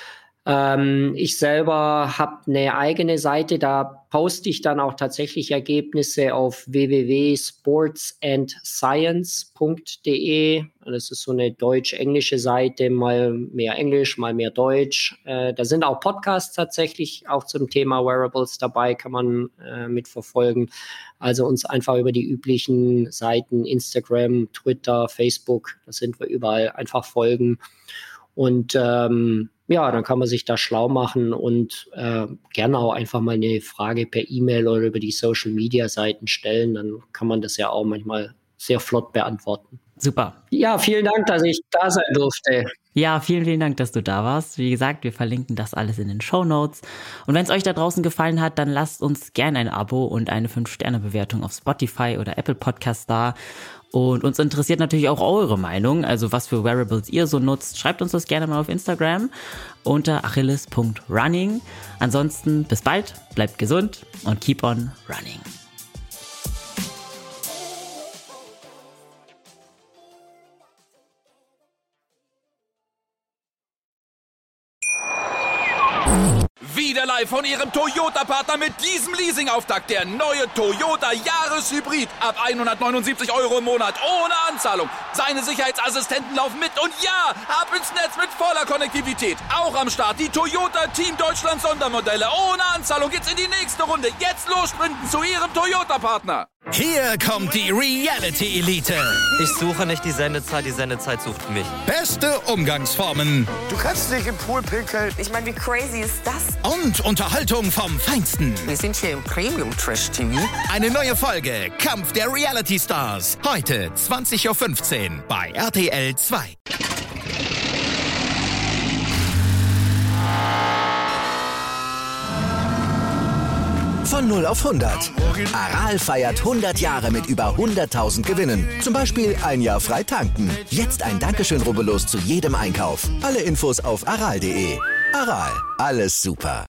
Speaker 2: Ähm, ich selber habe eine eigene Seite, da poste ich dann auch tatsächlich Ergebnisse auf w w w punkt sports and science punkt d e. Das ist so eine deutsch-englische Seite, mal mehr Englisch, mal mehr Deutsch. Äh, da sind auch Podcasts tatsächlich auch zum Thema Wearables dabei, kann man äh, mitverfolgen. Also uns einfach über die üblichen Seiten Instagram, Twitter, Facebook, da sind wir überall, einfach folgen. Und ähm, ja, dann kann man sich da schlau machen und äh, gerne auch einfach mal eine Frage per E-Mail oder über die Social-Media-Seiten stellen. Dann kann man das ja auch manchmal sehr flott beantworten.
Speaker 3: Super.
Speaker 2: Ja, vielen Dank, dass ich da sein durfte.
Speaker 3: Ja, vielen, vielen Dank, dass du da warst. Wie gesagt, wir verlinken das alles in den Shownotes. Und wenn es euch da draußen gefallen hat, dann lasst uns gerne ein Abo und eine fünf Sterne Bewertung auf Spotify oder Apple Podcasts da. Und uns interessiert natürlich auch eure Meinung, also was für Wearables ihr so nutzt. Schreibt uns das gerne mal auf Instagram unter achilles punkt running. Ansonsten bis bald, bleibt gesund und keep on running.
Speaker 1: Wieder live von Ihrem Toyota-Partner mit diesem Leasing-Auftakt. Der neue Toyota Jahreshybrid. Ab hundertneunundsiebzig Euro im Monat. Ohne Anzahlung. Seine Sicherheitsassistenten laufen mit. Und ja, ab ins Netz mit voller Konnektivität. Auch am Start die Toyota Team Deutschland Sondermodelle. Ohne Anzahlung geht's in die nächste Runde. Jetzt los sprinten zu Ihrem Toyota-Partner.
Speaker 4: Hier kommt die Reality-Elite.
Speaker 5: Ich suche nicht die Sendezeit, die Sendezeit sucht mich.
Speaker 4: Beste Umgangsformen.
Speaker 6: Du kannst nicht im Pool pinkeln.
Speaker 7: Ich meine, wie crazy ist das?
Speaker 4: Und Unterhaltung vom Feinsten.
Speaker 6: Wir sind hier im Premium-Trash-T V.
Speaker 4: Eine neue Folge Kampf der Reality-Stars. Heute zwanzig Uhr fünfzehn bei R T L zwei.
Speaker 8: Von null auf hundert. Aral feiert hundert Jahre mit über hunderttausend Gewinnen. Zum Beispiel ein Jahr frei tanken. Jetzt ein Dankeschön, rubbellos zu jedem Einkauf. Alle Infos auf aral punkt de. Aral, alles super.